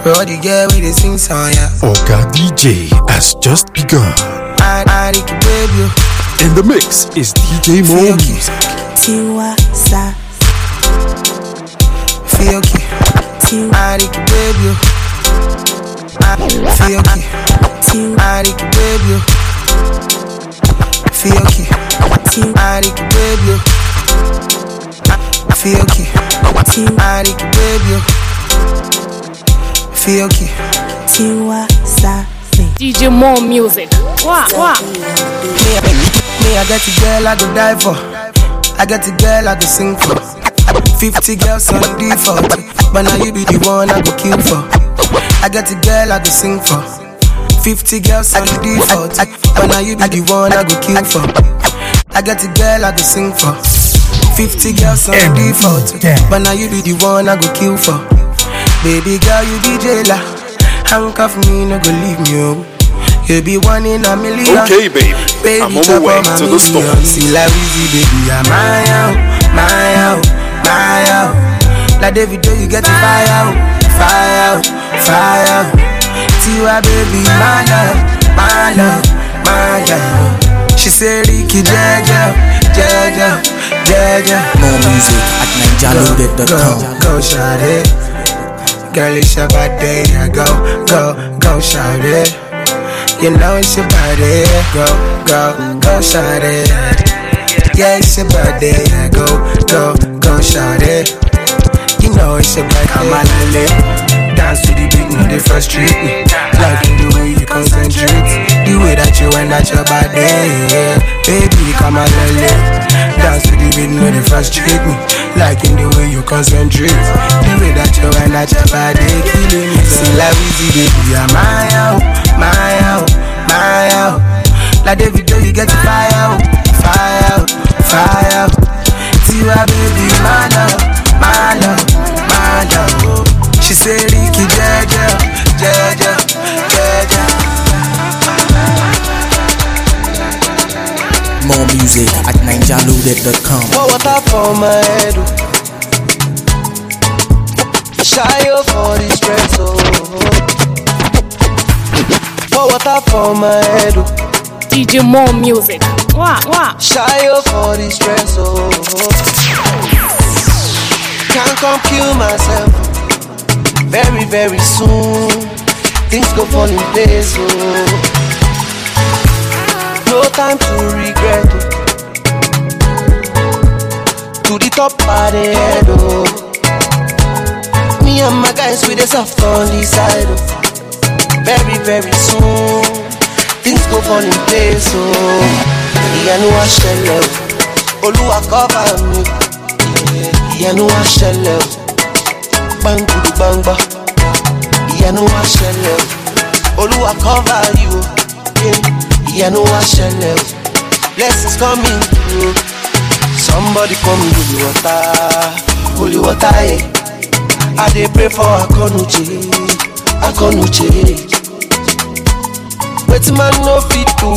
Bro, the girl with the sing song, yeah. Oga DJ has just begun. I baby. In the mix is DJ Mo Music. Tiwa Sa. Feel okay. I baby. Feel okay. I baby. Feel okay. I baby. Feel okay. I baby. Feel okay. Tiwa Sa. DJ Mo Music. Wow. Me, I got a girl I go die for. I got a girl I go sing for. 50 girls on default, but now you be the one I go kill for. I got a girl I go sing for. 50 girls on default, but now you be the one I go kill for. I got a girl I go sing for. 50 girls on default, but now you be the one I go kill for. Baby girl, you be jailer. Handcuff me, no go leave me, oh. You be one in a million. Okay, baby, I'm on the way to the store. See like easy, baby, I'm my out. Like David, you get the fire out. Tiwa, baby, my love. She say, Ricky, Jaja. More music at NigerLoaded.com. Go, shout it. Girl, it's your birthday. Go, shout it. You know it's your birthday. Go, shout it. Yeah, it's your birthday. Go, shout it. You know it's your birthday. Come on, dance to the beat, no they frustrate me. Like the way you concentrate, the way that you went at your body, yeah. Baby, come on, dance to the beat, no they frustrate me. Like in the way you concentrate, the way that you went at your body, killing me. See like easy, baby, I'm my out. Like David, you get the fire out. Tiwa, baby, my love. She say, Ricky, Jaja. More music at NigerLoaded.com. Pour water for my head. Shy up for the stress, oh. Pour water for my head. DJ Mo Music. Wow. Shy up for the stress, oh. Can't come kill myself. Very, very soon things go fall in place, oh. No time to regret, oh. To the top of the head, oh. Me and my guys with the soft on the side, oh. Very, very soon things go fall in place, oh. Ìyanu wá ṣẹlẹ̀ o, Olúwa cover mi. Ìyanu wá ṣẹlẹ̀ o, Bangudu bangba. Ìyanu wá ṣẹlẹ̀ o, Olúwa cover you. Ìyanu wá ṣẹlẹ̀ o, blessings coming through. Somebody call me holy water, yeah. I dey pray for Akonuche. Wetin man no fit do,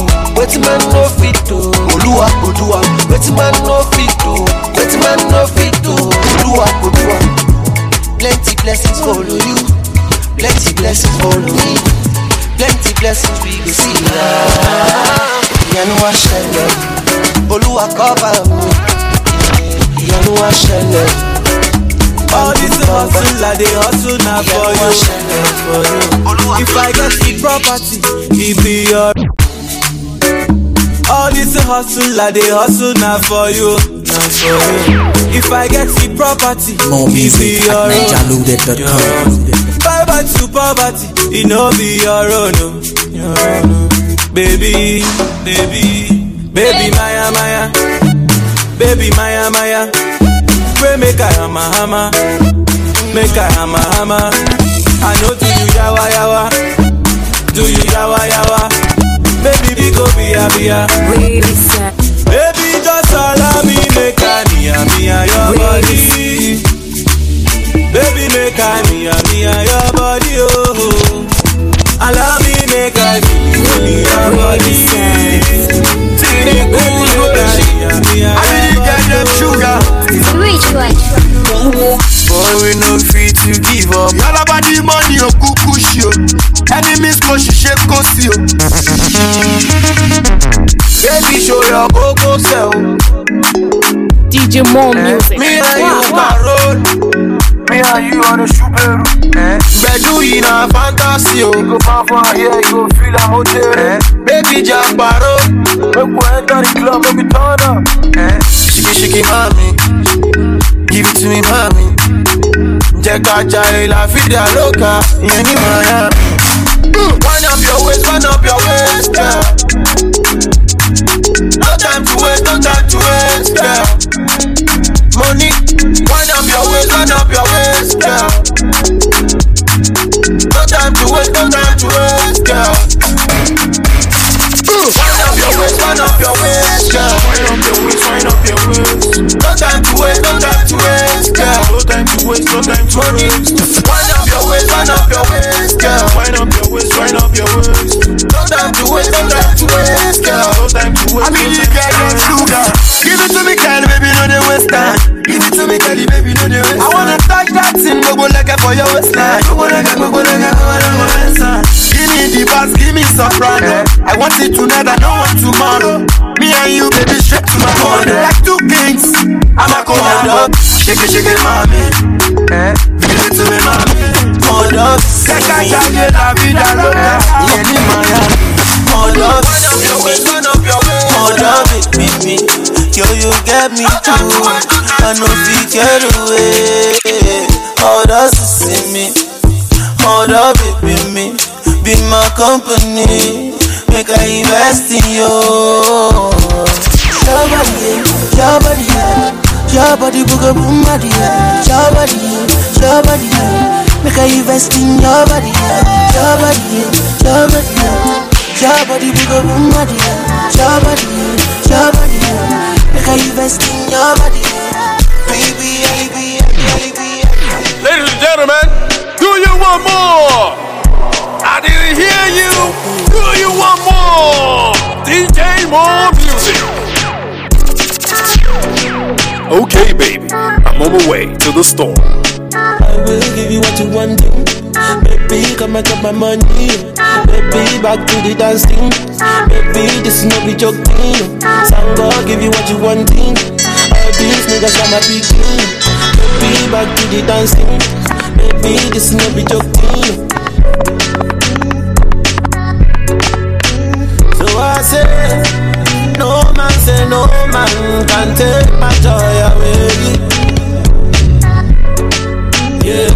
Oluwa, wetin man no fit do, Oluwa. Plenty blessings follow you, plenty blessings follow me, plenty blessings we go see now. Ìyanu wá ṣẹlẹ̀, Oluwa cover me. Ìyanu wá ṣẹlẹ̀. All this hustle, I dey hustle now for you. If I get the property, it be your. All this hustle, I dey hustle now for you. If I get the property, More music at NigerLoaded.com. Bye bye to poverty, it no be your own. Baby, Maya. Pray make I hammer, I know do you yawa, baby we go be. Baby just allow me make I near your body. Baby make I near your body, oh. Allow me make I near your body. I really get them sugar. Which one? Boy, we no fit to give up. All about the money, oh, cuckoo. before she shake Kosio. Baby, show your go sell. DJ Mo Music. Me and you on the road. Me and you on the Subaru. Bedu in a fantasy. You go far here, you go feel a motel. Baby, Jack Barrow. Make we enter the club, make we turn up. Shiki, mommy. Give it to me, mommy. Jeka chai la vida loca. Yeni Miami. Wind up your waist, girl. No time to waste, girl. Money, wind up your waist, girl. No time to waste, girl. Wind up your waist, girl. Wind up your waist. No time to waste, girl. No time to waste, money. Wind up your waist, girl. Wind up your waist. No time to waste, girl. No time to waste. I mean, you get your sugar. Give it to me, girl, baby, no dey waste time. Give it to me, girl, baby, no dey waste time. I wanna touch that thing, go like for your waistline. Go like give me the bass, give me soprano. I want it tonight, I don't want tomorrow. Me and you, baby, straight to my corner. Like two kings, I'm a commando. Shake it, mommy. Give it to me, mommy. Hold up, Jeka chai la vida loca. Yeni Miami. Hold up, hold up, baby. Yo, you get me too. I know you get away. Hold up, see me. Hold up, baby. Be my company. Make I invest in you. Your body, booga boom, body, your body, make I invest in your body, your body, booga boom, body, your body, make I invest in your body, baby. Ladies and gentlemen, do you want more? I didn't hear you. Do you want more? DJ Mo Music. Okay, baby, I'm on my way to the store. I will give you what you want, baby. Come and get my money, baby. Back to the dancing, baby. This is no be joking. Samba, give you what you want. All these niggas are my picking, baby. Back to the dancing, baby. This is no be joking. So I say. No man say no man can take my joy away. Yeah,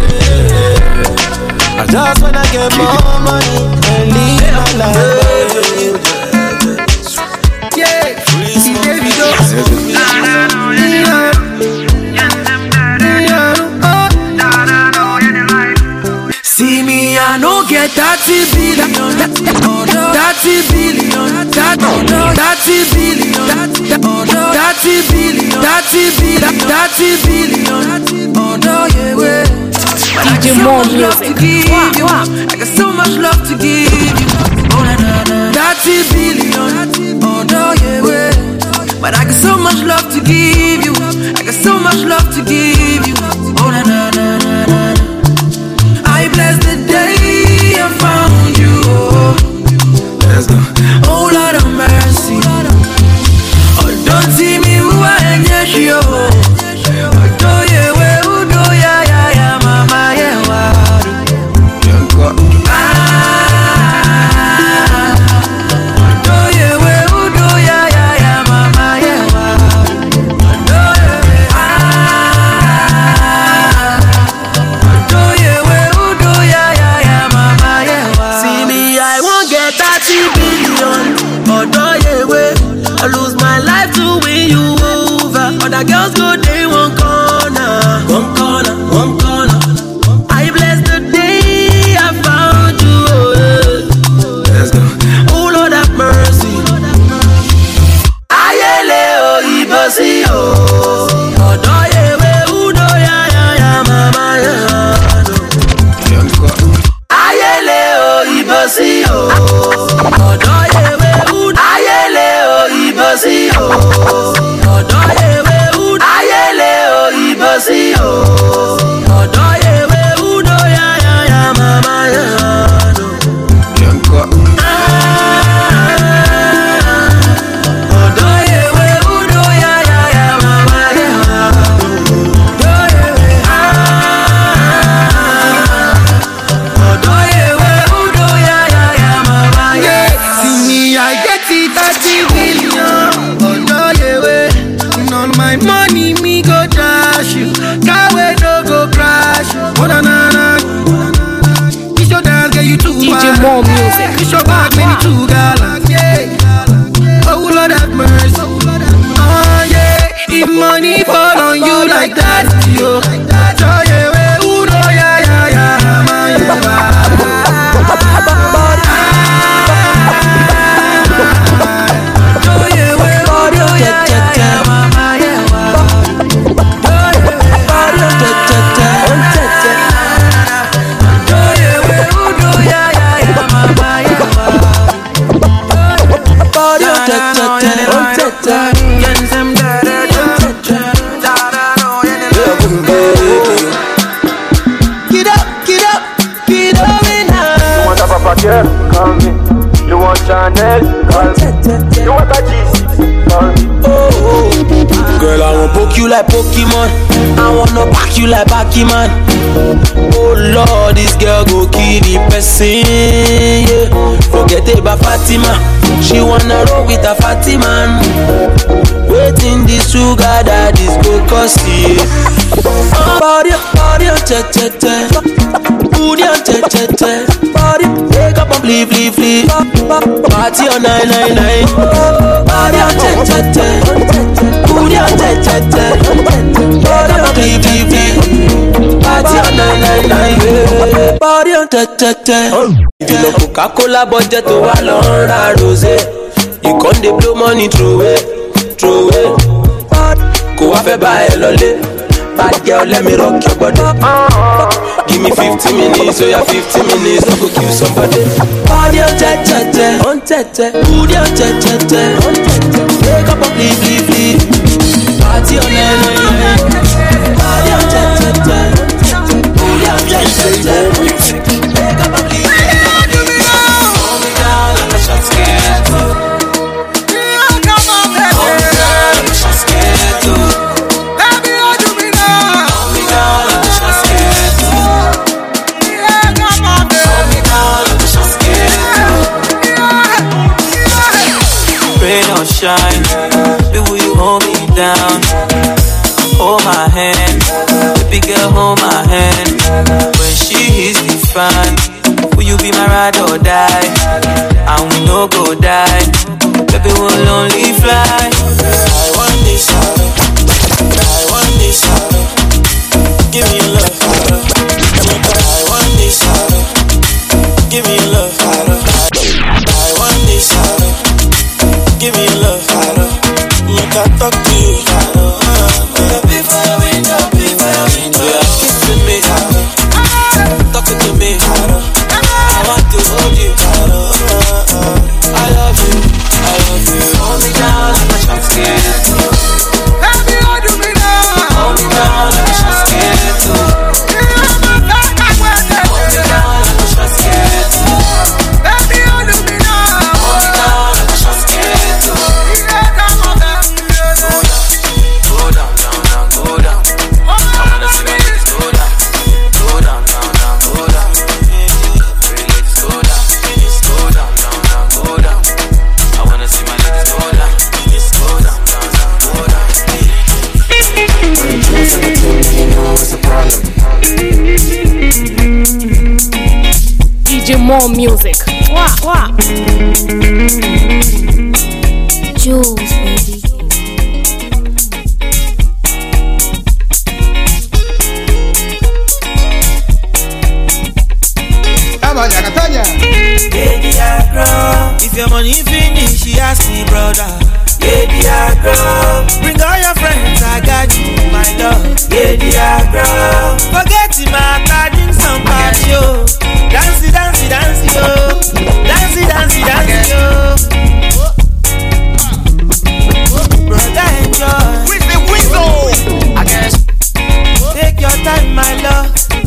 I just wanna get more money and live my life. Yeah, there we go. See me, I no get 30 billion. 30 billion. 30 billion. 30 billion. 30 billion. Oh no, yeah, DJ Mo Music. I got so much love to give you. 30 billion. Oh no, yeah, but I got so much love to give you. I got so much love to give you. Oh na na na na na. I bless the day I found you. Let's go. Oh Lord of mercy. Oh, don't see me who I am, yes, yo. Oh, do ye we, who do ya, mama, yeah, what? Do ye we, who do ya, mama, yeah, what? Do ye we, who do ya, mama, yeah, what? See me, I won't get 30 billion. Oh, do ye we, I lose my life to win you over. Other girls go, they one corner. I bless the day I found you. Let's go. Oh Lord have mercy. Ayele o ibosi o. Odo yewe udo ya mama ya. Ayele o ibosi o. Odo yewe udo. Ayele o ibosi o. Odo yewe udo. Ayele o ibosi o. Odo yewe udo ya mama ya. like Pokemon. I wanna pack you like Pac-Man. Oh Lord, this girl go kill the person, yeah. Forget about Fatima. She wanna roll with a Fatima. Waiting the sugar daddies go cost you. Body, che-che-che. Booty, che-che-che. Body, wake up and flee. Party on 999. Body, che-che-che. Booty, che-che-che. Body, flee. Party on 999. Body, che-che-che. You know Coca-Cola budget to a long rosé. You can't dey blow money through it. Go off a buy a lolly. Bad girl, let me rock your body. Give me 50 minutes, so yeah, 50 minutes, no go kill somebody. Body on che-che-che, on che-che. Booty on che-che-che, on che-che. Wake up and flee. Party on 999. Body on che-che-che, booty on che-che-che. Wake up and flee. Hold me down like a shot scared. Shine, baby, will you hold me down? Hold my hand, baby girl, hold my hand. When she hits the fan, will you be my ride or die? And we no go die, baby, we'll only fly. I want this, give me your love. I want this, give me your love. I want this. Give me your love, you can talk to you. Be for your window, yeah, kissing me, talking to me. I want to hold you. I love you. Hold me down like a shot scared. Baby, hold me down. Hold me down like a shot scared. Hold me down like a shot scared. Baby, hold me down. Hold me down like a shot scared. DJ More Music. Wow. Jules, baby. If your money finish, she ask me, brother. Yeah, dear girl. Bring all your friends, I got you, my love. Yeah, dear girl. Forget him, I'm carrying somebody, yo. Dancey, yo. Dancey, yo. Brother, enjoy. With the whistle, I guess. Take your time, my love.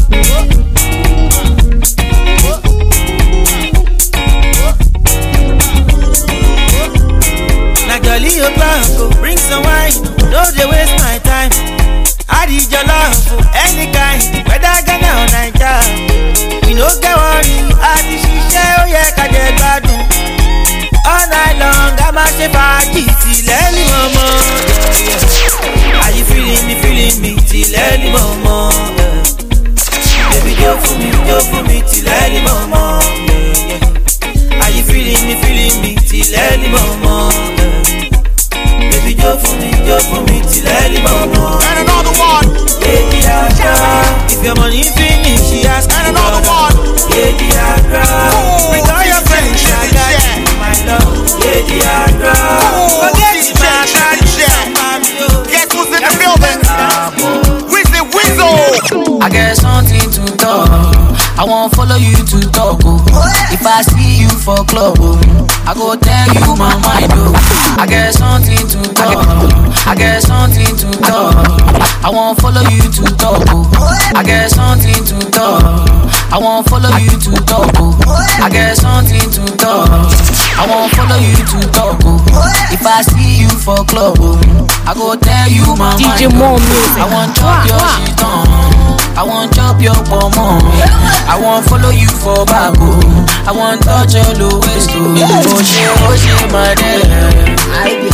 Jolly o'clock, bring some wine. Don't they waste my time. I need your love for any kind, whether Ghana or Nigeria. We no get worry. I need she share, oh yeah, I get bad. All night long, I'm a shepherd till early mama. Are you feeling me till early mama? Baby, go for me till early mama. Are you feeling me till early mama? Baby, go for me till early mama. and another one. Lady Agra, if your money finish, she ask me. And another one. Lady Agra, bring all your friends, I got you, my love. Lady Agra, forget it, my God. Guess who's in the building? With the whistle. I got something to talk. I won't follow you to talk. Oh. If I see you for club, oh, I go tell you my mind. Oh. I got something to talk. I got something to talk. I I won't follow you to talk, oh. I get something to talk. I won't follow you to talk, oh. I get something to talk. I won't follow you to talk, oh. If I see you for club, oh, I go tell you my DJ mind, More Music. I want chop your shit on. I want chop your pomo. I want follow you for bago. I want touch your low waist, oh. Oh shit, my dear.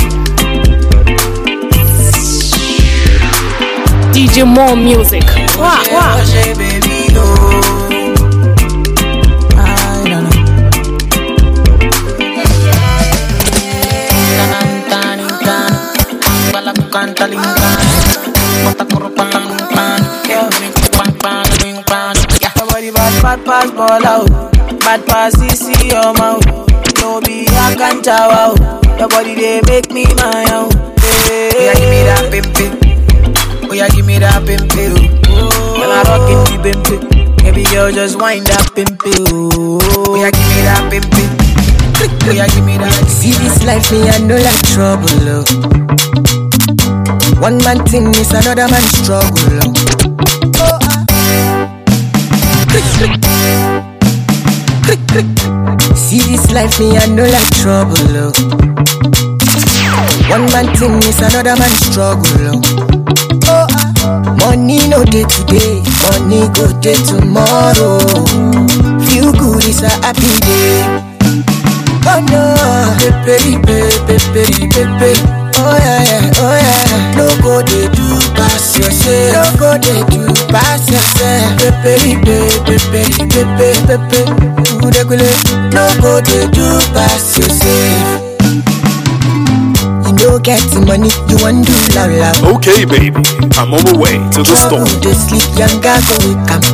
DJ More Music. Wow, wow. Baby, oh. I don't know. Bad pass ball out, bad pass CC your mouth. No be a can't out. Your body they make me my own. Yeah, give me that pimpin'. Oh yeah, give me that pimpin'. When I rockin' the pimpin', baby girl just wind that pimpin'. Oh yeah, give me that pimpin'. Oh yeah, give me that. See this life, me I know like trouble, oh. One man thing is another man's struggle, oh. See this life, me I know like trouble, oh. One man thing is another man's struggle, oh. Money no day today, money go day tomorrow. Feel good is a happy day. Oh no, pepe. Oh yeah. No go they do pass yourself. No go they do pass yourself. Pepe. No go they do pass yourself. You no get the money, you want do loud. Okay, baby, I'm on my way to the store. They sleep, young guy go wake up.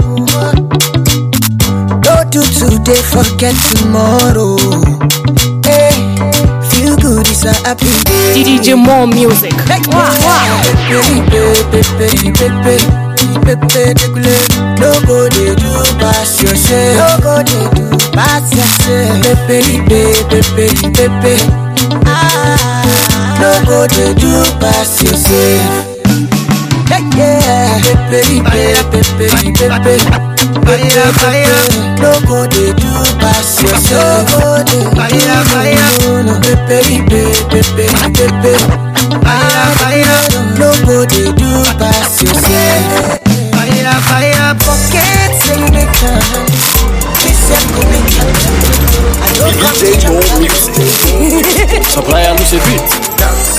Don't do today, forget tomorrow. Hey, feel good, it's a happy day. DJ More Music. Wow, wow. No go they do pass yourself. No go they do pass yourself. Pepe. No go they do pass yourself. Yeah, pepe. No go they do pass yourself. No pepe. No go they do pass yourself. Forget say me can. DJ More Music. Supplier Mr. Beat.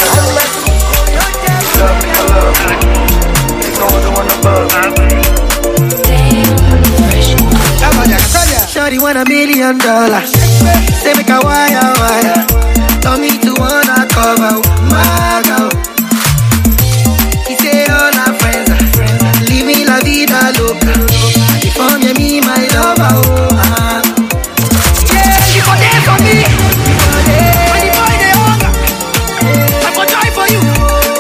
Shawty want $1 million. Say make a wire. Tell me to wanna cover my girl. He say all our friends leave me la vida loca. If only me my lover, oh. Yeah, you go there for me. When the boy they hunger, I go try for you.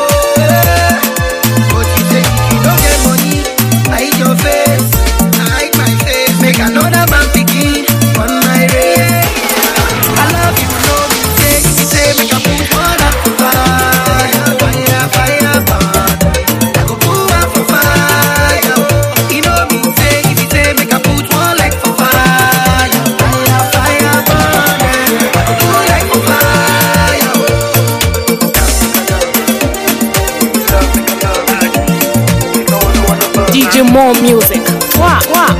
But you say you don't get money, I hate your face, I hate my face. Make another man picking on my race. I love you, no mistake. You say make a put one up for fire. I go put one for fire. You know me say if you say make a put one like for fire. Fire burning. I go put like for fire. DJ More Music. Wow, wow.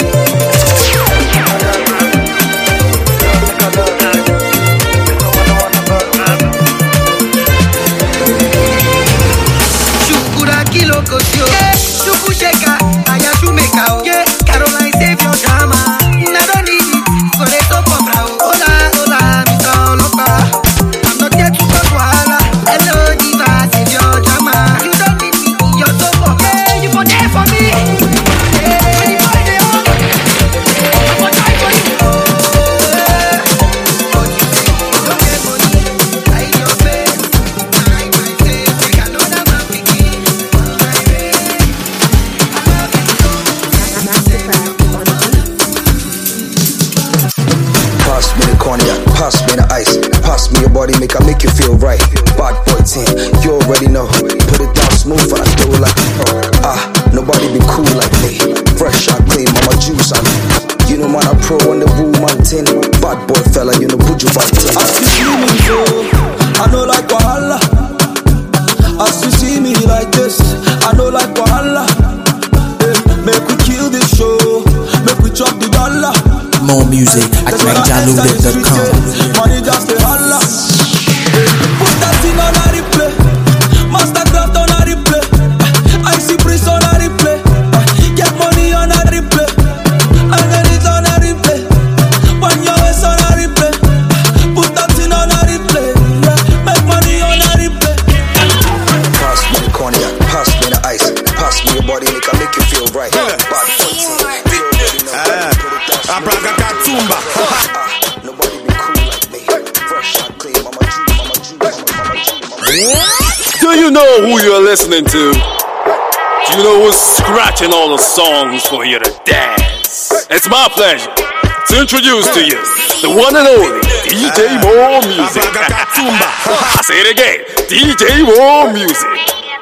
Shukura kilo kosio. Shuku sheka, aya shumeka. Caroline save your drama. I don't need it, so they don't come round. Hola, Mr. Lopa. I'm not here to talk wahala. Hello, diva, save your drama. You don't need me, you're so poor. Yeah, you for there for me. Yeah, when the boy they hunger, I go try for you. But you say you don't get money, I hate your face, I hate my face. Make another man picking on my race. I love you so. As you see me so, I know like wahala. As you see me like this, I know like wahala. Make we kill this show, make we chop the dollar. More music at NigerLoaded.com. Money just a holla. Put that thing on a replay, Mastercraft on a replay, Icy Breeze on a replay, get money on a replay, I get it on a replay, when your ass on a replay, put that thing on a replay, make money on a replay. Pass me the cognac, pass me the ice, pass me your body, it can make you feel right. Nobody be cool like me. Fresh and clean, mama Jew. Do you know who you're listening to? Do you know who's scratching all the songs for you to dance? It's my pleasure to introduce to you the one and only DJ More Music. I say it again, DJ More Music.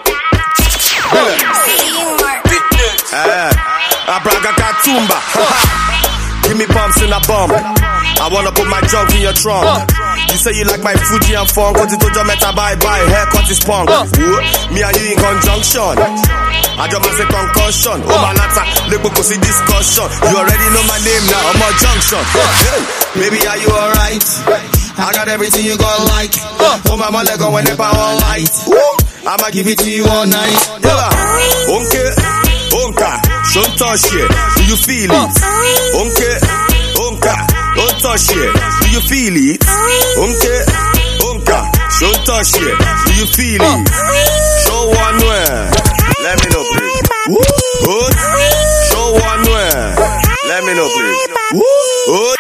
Give me bumps in a bum. I wanna put my junk in your trunk. You say you like my Fuji and funk, cause you told your meta bye-bye, haircut is punk. Me and you in conjunction. I just must say concussion. Oh my lata, look we see discussion. You already know my name now, I'm a junction. Baby, are you alright? I got everything you gon' like. Oh my leg on whenever all light. I'ma give it to you all night. Okay, onka, don't touch it. Do you feel it? Okay, onka, don't touch it. Do you feel it? Okay, onka, don't touch it. Do you feel it? Show one way. Let me know, please. Good. Show one way. Let me know, please. Good.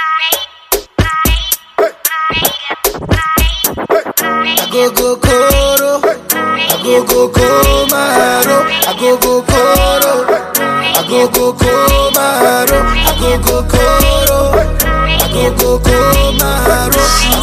I go koro, I go komaro, I go koro, I go komaro, I go koro, I go komaro,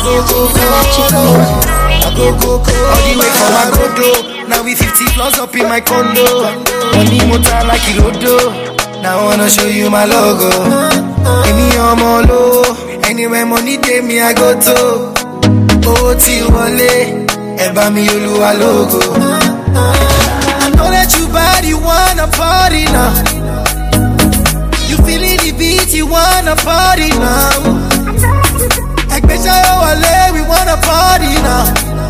I go koro. All the way from Agodo, now we 50 floors up in my condo. Money motor like Irodo, now I wanna show you my logo. Any low, anywhere money day me I go to. Oh, Tiwale, Eba mi Oluwa logo. I know that you bad, you wanna party now. You feeling the beat, you wanna party now. Ekbesha Wale, we wanna party now.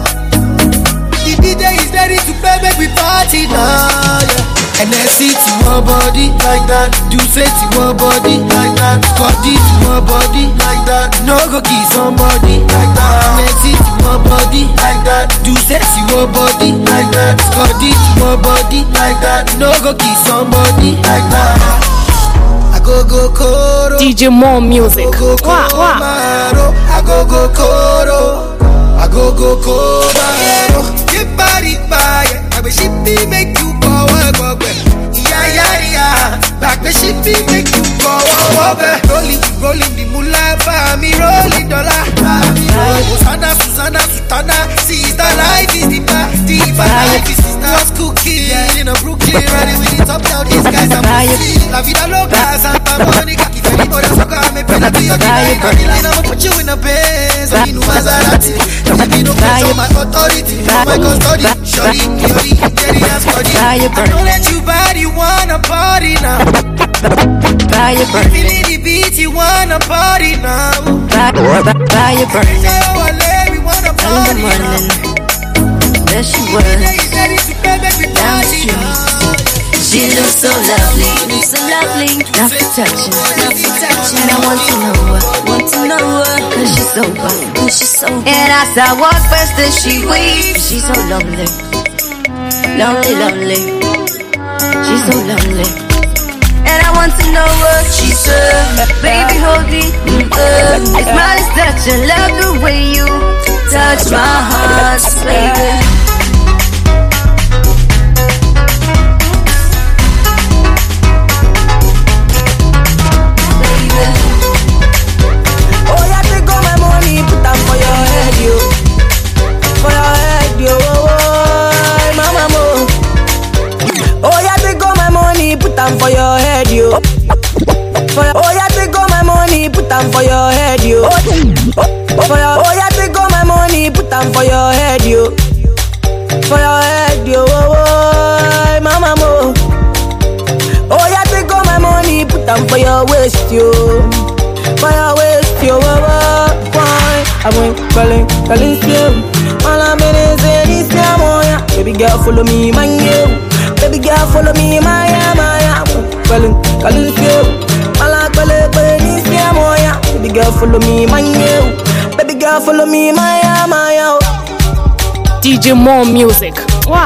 The DJ is ready to play, make we party now. Yeah. And I see to one body like that. Do say to one body like that. Scotty to one body like that. No go kiss somebody like that. And I see to one body like that. Do say to one body like that. Scotty to one body like that. No go kiss somebody like that. I go koro. DJ More Music. I go komaro. I go koro. I go komaro. Get body by it. I wish it be make you go work. Yeah. Back the shit be make you go over. Rolling the moolah for me, rolling dollar. Susanna, sister life is deeper. Life is sister. What's cooking? Yeah, in a Brooklyn, riding with the top down. These guys are pussy. La vida loca, Santa Monica. If anybody sucker, I'm a penalty. I'ma put you in a Benz, so you know Maserati. Don't be no place on my authority, my custody. Shorty, Jerry, and Scotty. I know that you bad, you wanna party now. Feeling the beat, you wanna party now. Buy your bird. We wanna party now. There she was, down the street. She looks so lovely, not for touching. And I want to know her, cause she's so good. And as I walk past her, she weeps. She's so lonely, she's so lonely. And I want to know what she said. Baby, hold me Your smile is touching, love the way you touch my heart, baby. For your head, you. Oh yeah, take all my money, put them for your head, you. Oh yeah, take all my money, put them for your head, yo. For your head, yo. Oh, mama mo. Oh yeah, take all my money, put them for your waist, yo. For your waist, yo. Why? I went calling still. All I'm in is this yeah. Baby girl, follow me, man, yo. Baby girl, follow me, Maya. Calling still. All I'm calling this yeah. Baby girl, follow me, man, yo. Baby girl, follow me, Maya. DJ More Music. Wah.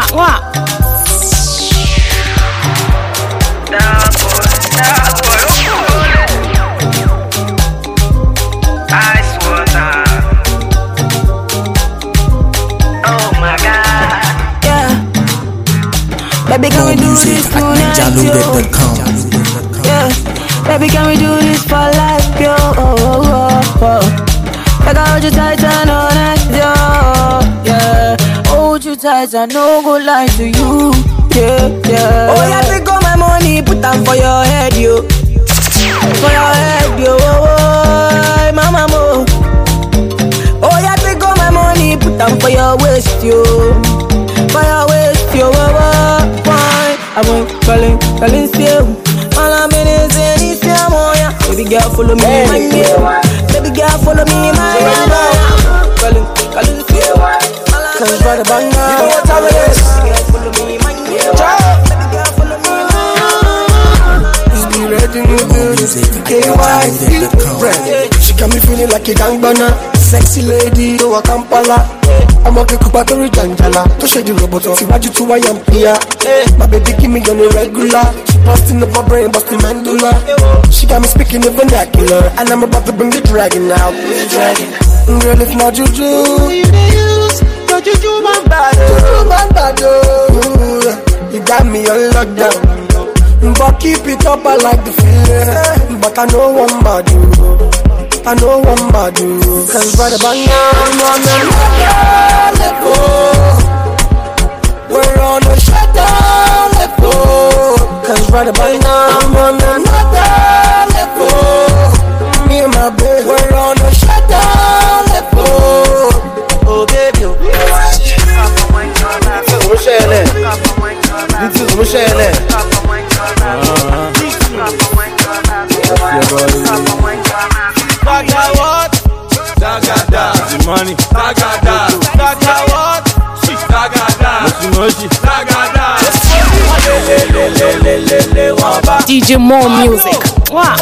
Baby, can we do this tonight, yo? Yeah, baby, can we do this for life, yo? Like I hold you tight and all night, yo. Yeah, hold you tight and no go lie to you. Yeah. Oh yeah, take all my money, put them for your head, yo. For your head, yo. Oh, mama mo. Oh yeah, take all my money, put them for your waist, yo. For your waist, yo. I went calling still. All I'm in is this yeah. Baby girl, follow me, my yeah. Baby girl, follow me, my yeah. Calling still. Cause by the bang now, you know what time it is. Baby girl, follow me, my yeah. Baby girl, follow me, my yeah. Just be ready to do this. KYC, she got me feeling like a gangbana. Sexy lady, do a Kampala. I'm walking up at the Janjala. To shake the robot off, see what you two I am here. My baby give me on a regular. She busting up my brain, busting mandula. She got me speaking the vernacular, and I'm about to bring the dragon out. Girl, if not juju, no juju man bad. You got me on lockdown, but keep it up, I like the feeling. But I know I'm bad, I know I'm bad, cause right about now I'm on another level. We're on a shutdown level. Cause right about now I'm on another level. Me and my baby, we're on a shutdown level. Oh baby, Daga what? Dagada. The money. Dagada. Daga what? Dagada. Dagada. DJ More Music. Wah.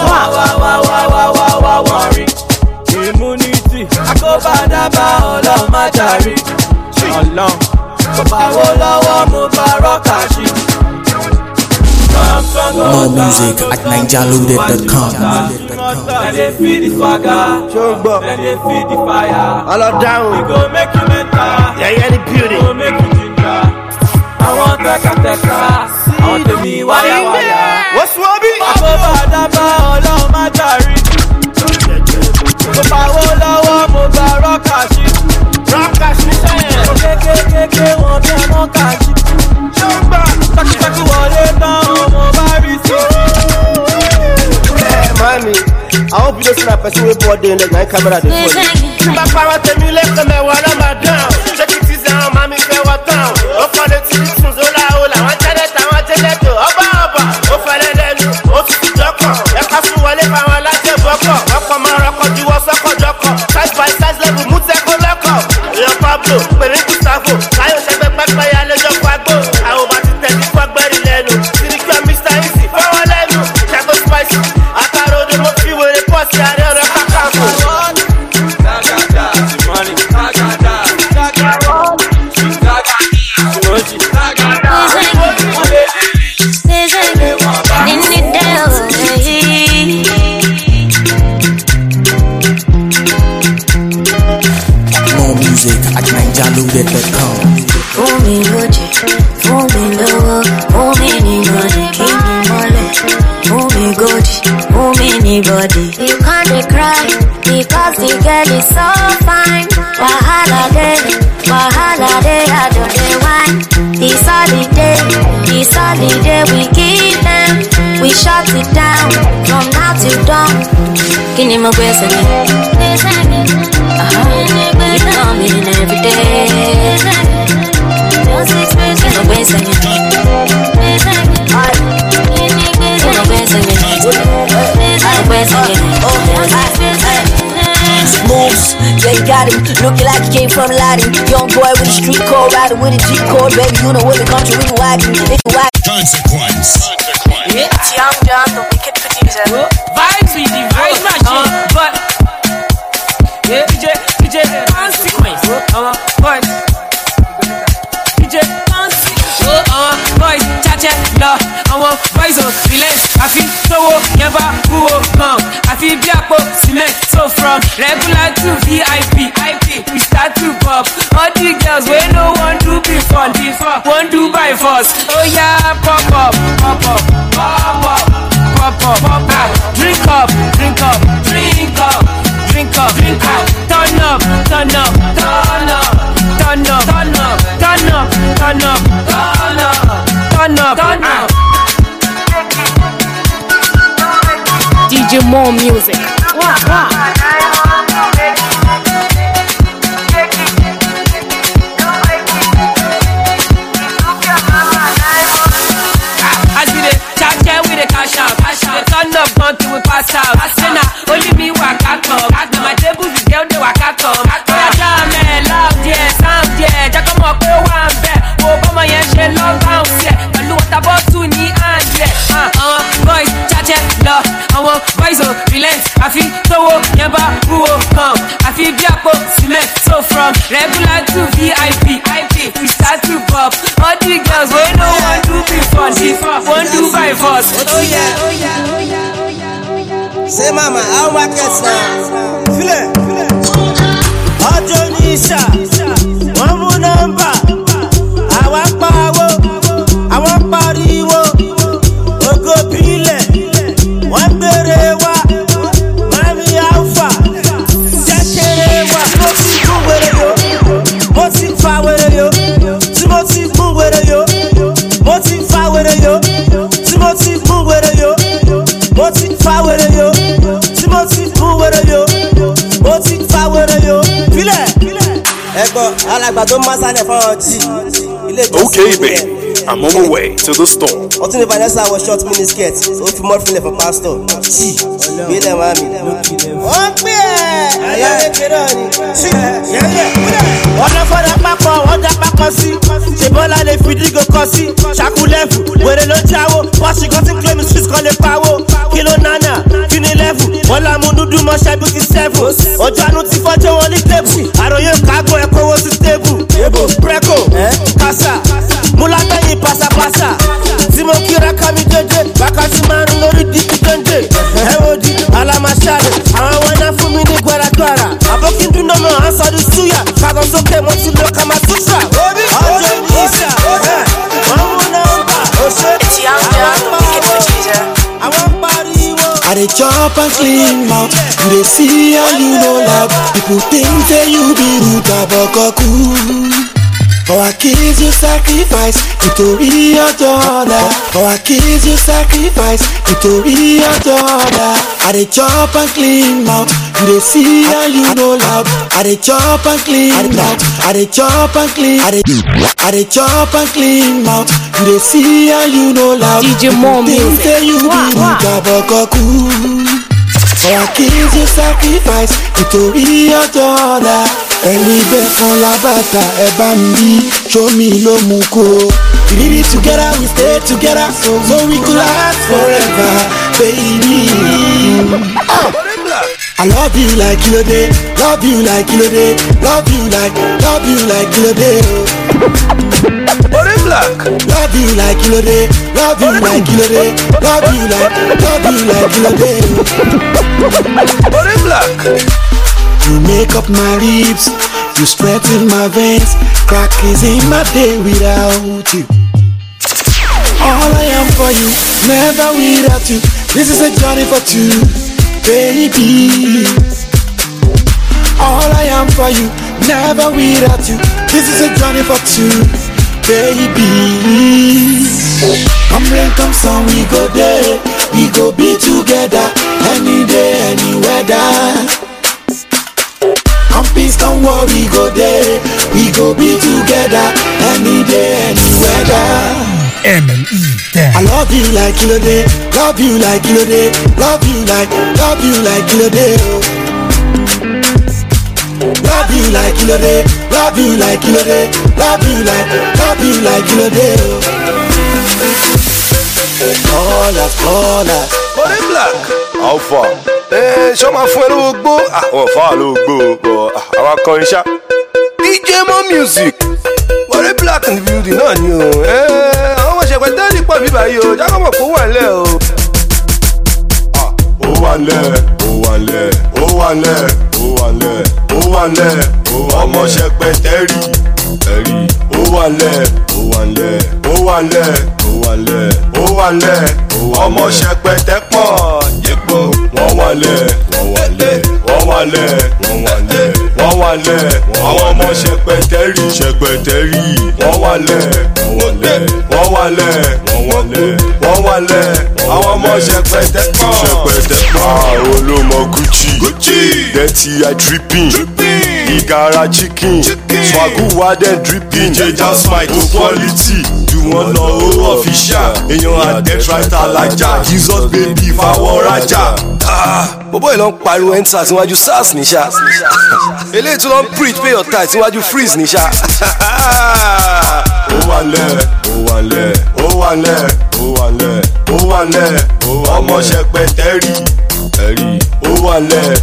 Immunity. Akobadaba Olomajari. Olom. Bawo lọ́wọ́ mo bá rọ́kà sí. More music at NineJaLoaded.com. Let it feed the swagger. Let it feed the fire. All up down. We go make you mental. Yeah, the beauty. We go make you ginger. I want teka. I want to be wire. What's Wabi? Akobadaba Olomajari. Bawo lọ́wọ́ mo bá rọ́kà sí. Kékékéké wọn bí ọmọ kàṣí. Tákítákí wọlé tán ọmọ bá rí sí. Mami, I hope you don't see that person with body in the night camera. My power tell me left them while I'm down. Check it easy out, mommy, say what down. Oh, for the TV, Zola, one channel, Oba, oh, for the Delu, oh, to Joko. If I see one, if I want to Boko, up on Morocco, you was a Joko. Size by size level, Muteko Loco. Yo, Pablo, but it's Gustavo. I don't say back by a little quago. I will about to tell you what very leno. Siri kwa Mr. Easy, for one leno. Chago spicy. I got all the monkey with a posse, I don't know how to Dagada, the money. Dagada. More music at NineJaLoaded.com. Fool me Gucci, fool me low, fool me anybody, keep me molly. Fool me Gucci, fool me anybody. You can't cry because the girl is so fine. Wahala day, I don't dey wine. It's holiday we give them. we shut it down from now till dawn. Kini mo gbé sẹ́yìn? You come in every day. Kini mo gbé sẹ́yìn? Moves, yeah, you got him. Looking like he came from Latin. Young boy with a street code, riding with a G code. Baby, you know what the country we wagging. Consequence. It's Young John, the wicked producer. Vibes, we the vibes machine. But yeah, DJ, consequence. Boys, DJ, consequence. Boys, cha-cha, love. Boys, relax. I feel so never who come. I feel black cement. So from regular to VIP, we start to pop. All the girls we no want to be fun, want to buy force. Oh yeah, pop up. Drink up. Turn up. DJ More Music. Wow. Turn up until we pass out. Say now, only me waka come. My table the girl they waka come. Oya jam love there, sound there. Jacko mo pe one bed. Wo bomo yen she love bounce here. Pẹ̀lú water bottle ní hand here. Boys, cha-cha, love. Boys oh, relent. I feel towo yeba who come. I feel biapo cement. So from regular to VIP, we start to pop. All the girls we no want to be fun, want to buy force. Oh yeah. Say mama, how markets now? Feel it. Ojo Nisha, one more number. I want power, I want pariwo. Ogo Pile, one berewa. Mami Alpha, Jakerewa. Moti fa were yo, Timothy mu were yo. Moti fa were yo, Timothy mu were yo. Moti fa were yo, Timothy mu were yo. Moti fa were yo. File. Ego, alagba to ma sane fun oti. Okay, babe. I'm on my way to the store. Otun Vanessa was short mini skirt. So if you more feel for pastor. Chi. Be them mami. Wọ́n pè é. Ayé kéré ni. Chi. Wọ́n lọ fọ́dà papọ̀, wọ́n dá papọ̀ sí. Ṣé bọ́lá lè fi dígò kọ sí? Ṣàkúlẹ̀fù, wèrè ló jáwó. Bọ́sì kan ti ń claim street kan lè pawó. Kilo nana, kini level. Wọ́n la mú dúdú mọ́ ṣẹ́bí kí seven. Ọjọ́ àánú ti fọ́jọ́ wọn ní tébù. Àròyé kágò ẹ̀kọ́ wo sí tébù. Preko, kásá. Múlátẹ́yìn pàṣàpàṣà. Tí mo kíra ká mi dédé. Wákàtí márùn-ún lórí dídí dédé. Ẹ wo di alámàṣáre. Àwọn wọn náà fún mi ní gbàràgbàrà. Àbókí dúnà mọ́ à ń sọ di súyà. Kàgọ́ sókè mo ti lọ kàmá túṣà. Ọjọ́ ìṣà. Wọ́n mú nọ́mbà. It's Young John, the wicked producer. I dey chop and clean mouth. You dey see and you know loud. People think that you be rude, abokoku. For our kids you sacrifice, nítorí ọjọ́ ọ̀la. For our kids you sacrifice, nítorí ọjọ́ ọ̀la. I dey chop and clean mouth. You dey see and you know loud. I dey chop and clean mouth. I dey chop and clean. I dey chop and clean mouth. You dey see and you know loud. DJ More Music. Think say you be rude, abokoku. For our kids you sacrifice, nítorí ọjọ́ ọ̀la. Ẹni bẹ́ẹ̀ kan lábàtà ẹ bá mi show me ló mú kó. We did it together, we stay together, so we could last forever, baby. I love you like Kilode, love you like Kilode, love you like Kilode. Black. Love you like Kilode, love you like Kilode, love you like Kilode. Black. You make up my lips, you strengthen my veins. Crack is in my day without you. All I am for you, never without you. This is a journey for two, baby. All I am for you, never without you. This is a journey for two, baby. Come rain, come sun, we go there. we go be together any day, any weather. Companies don't worry, go there, we go be together any day, any weather. I love you like Kilo Day, love you like Kilo Day, love you like Kilo Day. Love you like Kilo Day, love you like Kilo Day, love you like Kilo Day. Call us. Body Black, how far? Show my friend who go. Oh, follow go. Our conscious DJ Mo Music. Body Black in the building, not you. How much I got done it for me by you? I come up for one leg. Ọmọ ṣẹpẹtẹrí ó wà lẹ̀ ọmọ ṣẹpẹtẹ pọ̀ yípo wọ́n wà lẹ̀ àwọn ọmọ ṣẹpẹtẹrí wọ́n wà lẹ̀ àwọn ọmọ ṣẹpẹtẹ pọ̀ olómọ Gucci dirty eye dripping igara chicken swagu wa then dripping DJ Smite to quality you wan know who official èèyàn àdẹ́tràtà alájà Jesus baby fáwọn rajà. Bọ́bọ́ yìí ló ń pariwo ẹ́ńtà síwájú SARS ní ṣá eléyìí tó ló ń preach pay your tithe síwájú freeze ní ṣá. ó wà lẹ̀ ọmọ ṣẹpẹtẹrí ó wà lẹ̀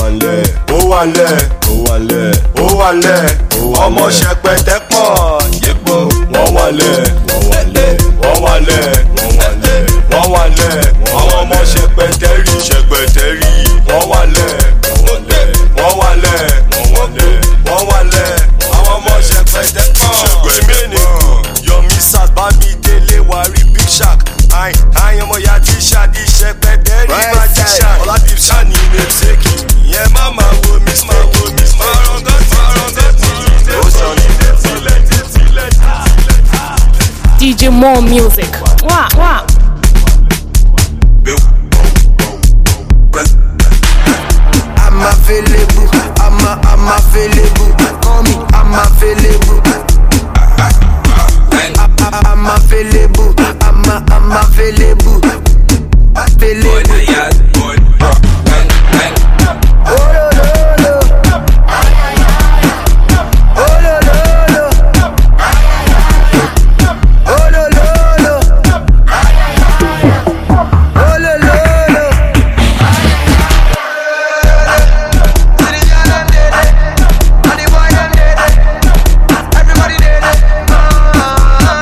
ọmọ ṣẹpẹtẹ pọ̀ yípo wọ́n wà lẹ̀ àwọn ọmọ ṣẹpẹtẹrí wọ́n wà lẹ̀ àwọn ọmọ ṣẹpẹtẹ pọ̀ ṣẹpẹmẹ́ni Yomi Sat Bámidélé Wari Big Shark àyìn ọmọ ya ti ṣáàdì ṣẹpẹtẹrí magician ọ̀làdìṣà ní ilé ṣèkì ìyẹn má máa wo mi DJ Mo Music. Wow. I'm available. Call me, I'm available. I'm available. I'm available.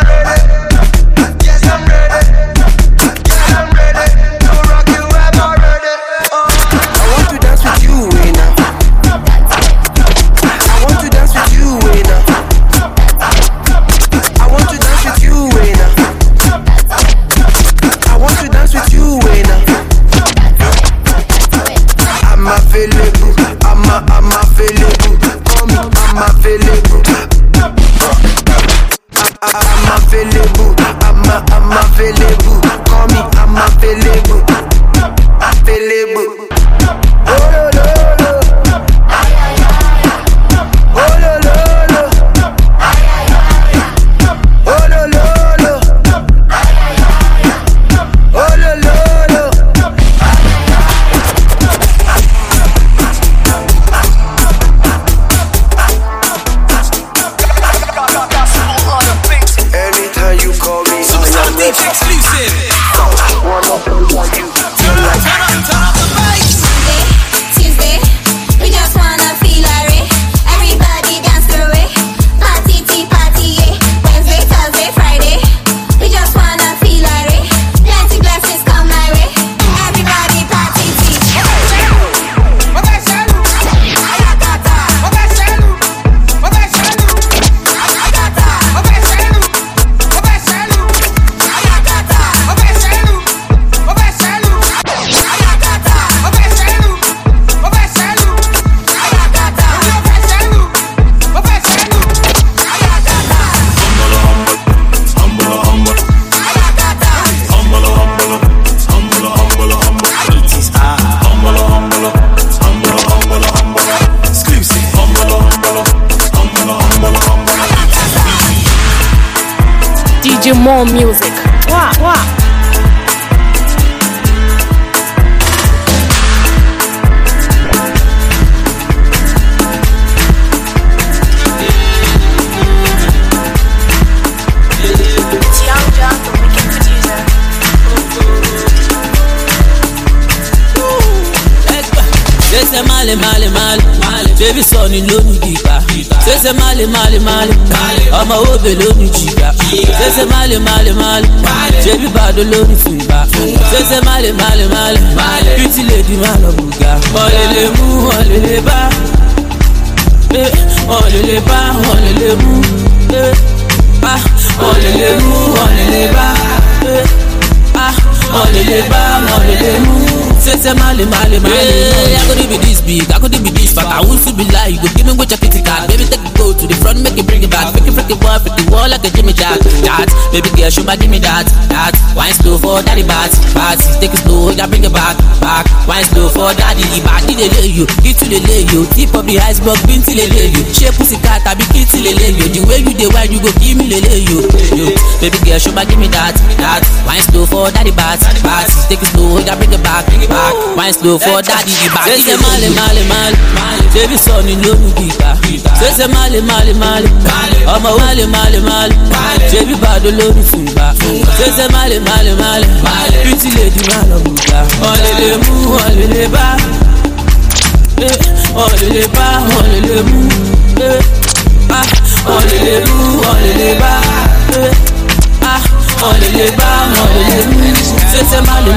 I'm ready to rock you ever. DJ More Music. Wow, wow. Say male, baby sonny lónìí dìgbà. Say male, ọmọ òbí lónìí jìgbà. Say male, baby bàdó lónìí fìgbà. Say male, beauty lady má lọ bùgà. Ọ̀lẹ̀lẹ̀ mú, ọ̀lẹ̀lẹ̀ bá. Ọ̀lẹ̀lẹ̀ bá, ọ̀lẹ̀lẹ̀ mú. Ọ̀lẹ̀lẹ̀ mú, ọ̀lẹ̀lẹ̀ bá. Ọ̀lẹ̀lẹ̀ bá, ọ̀lẹ̀lẹ̀ mú. Say male. I could be this big, I could be this fat. I would still be like, you go give me what your kitty cat. Baby, take it go to the front, make it bring it back. Freaky boy, freaky wall like a Jimmy Jack. That, baby girl, show my give me that. Wine slow for daddy bats. Take it slow, yeah, bring it back. Wine slow for daddy, body they lay you, get to the lay you. Tip of the iceberg, bin till they lay you. Shape pussy cat, I be kid till they lay you. The way you dey wine, you go give me the lay you. Baby girl, show my give me that. Wine slow for daddy bats. Take it slow, yeah, bring it back. Wine slow for daddy, body they lay you. Male, baby sonny lónìí dìgbà. Say male, ọmọ male, baby bàdó lónìí fìgbà. Say male, beauty lady má lọ bùgà. Ọ̀lẹ̀lẹ̀ mú, ọ̀lẹ̀lẹ̀ bá. Ọ̀lẹ̀lẹ̀ bá, ọ̀lẹ̀lẹ̀ mú. Ọ̀lẹ̀lẹ̀ mú, ọ̀lẹ̀lẹ̀ bá. Ọ̀lẹ̀lẹ̀ bá, ọ̀lẹ̀lẹ̀ mú. Say male,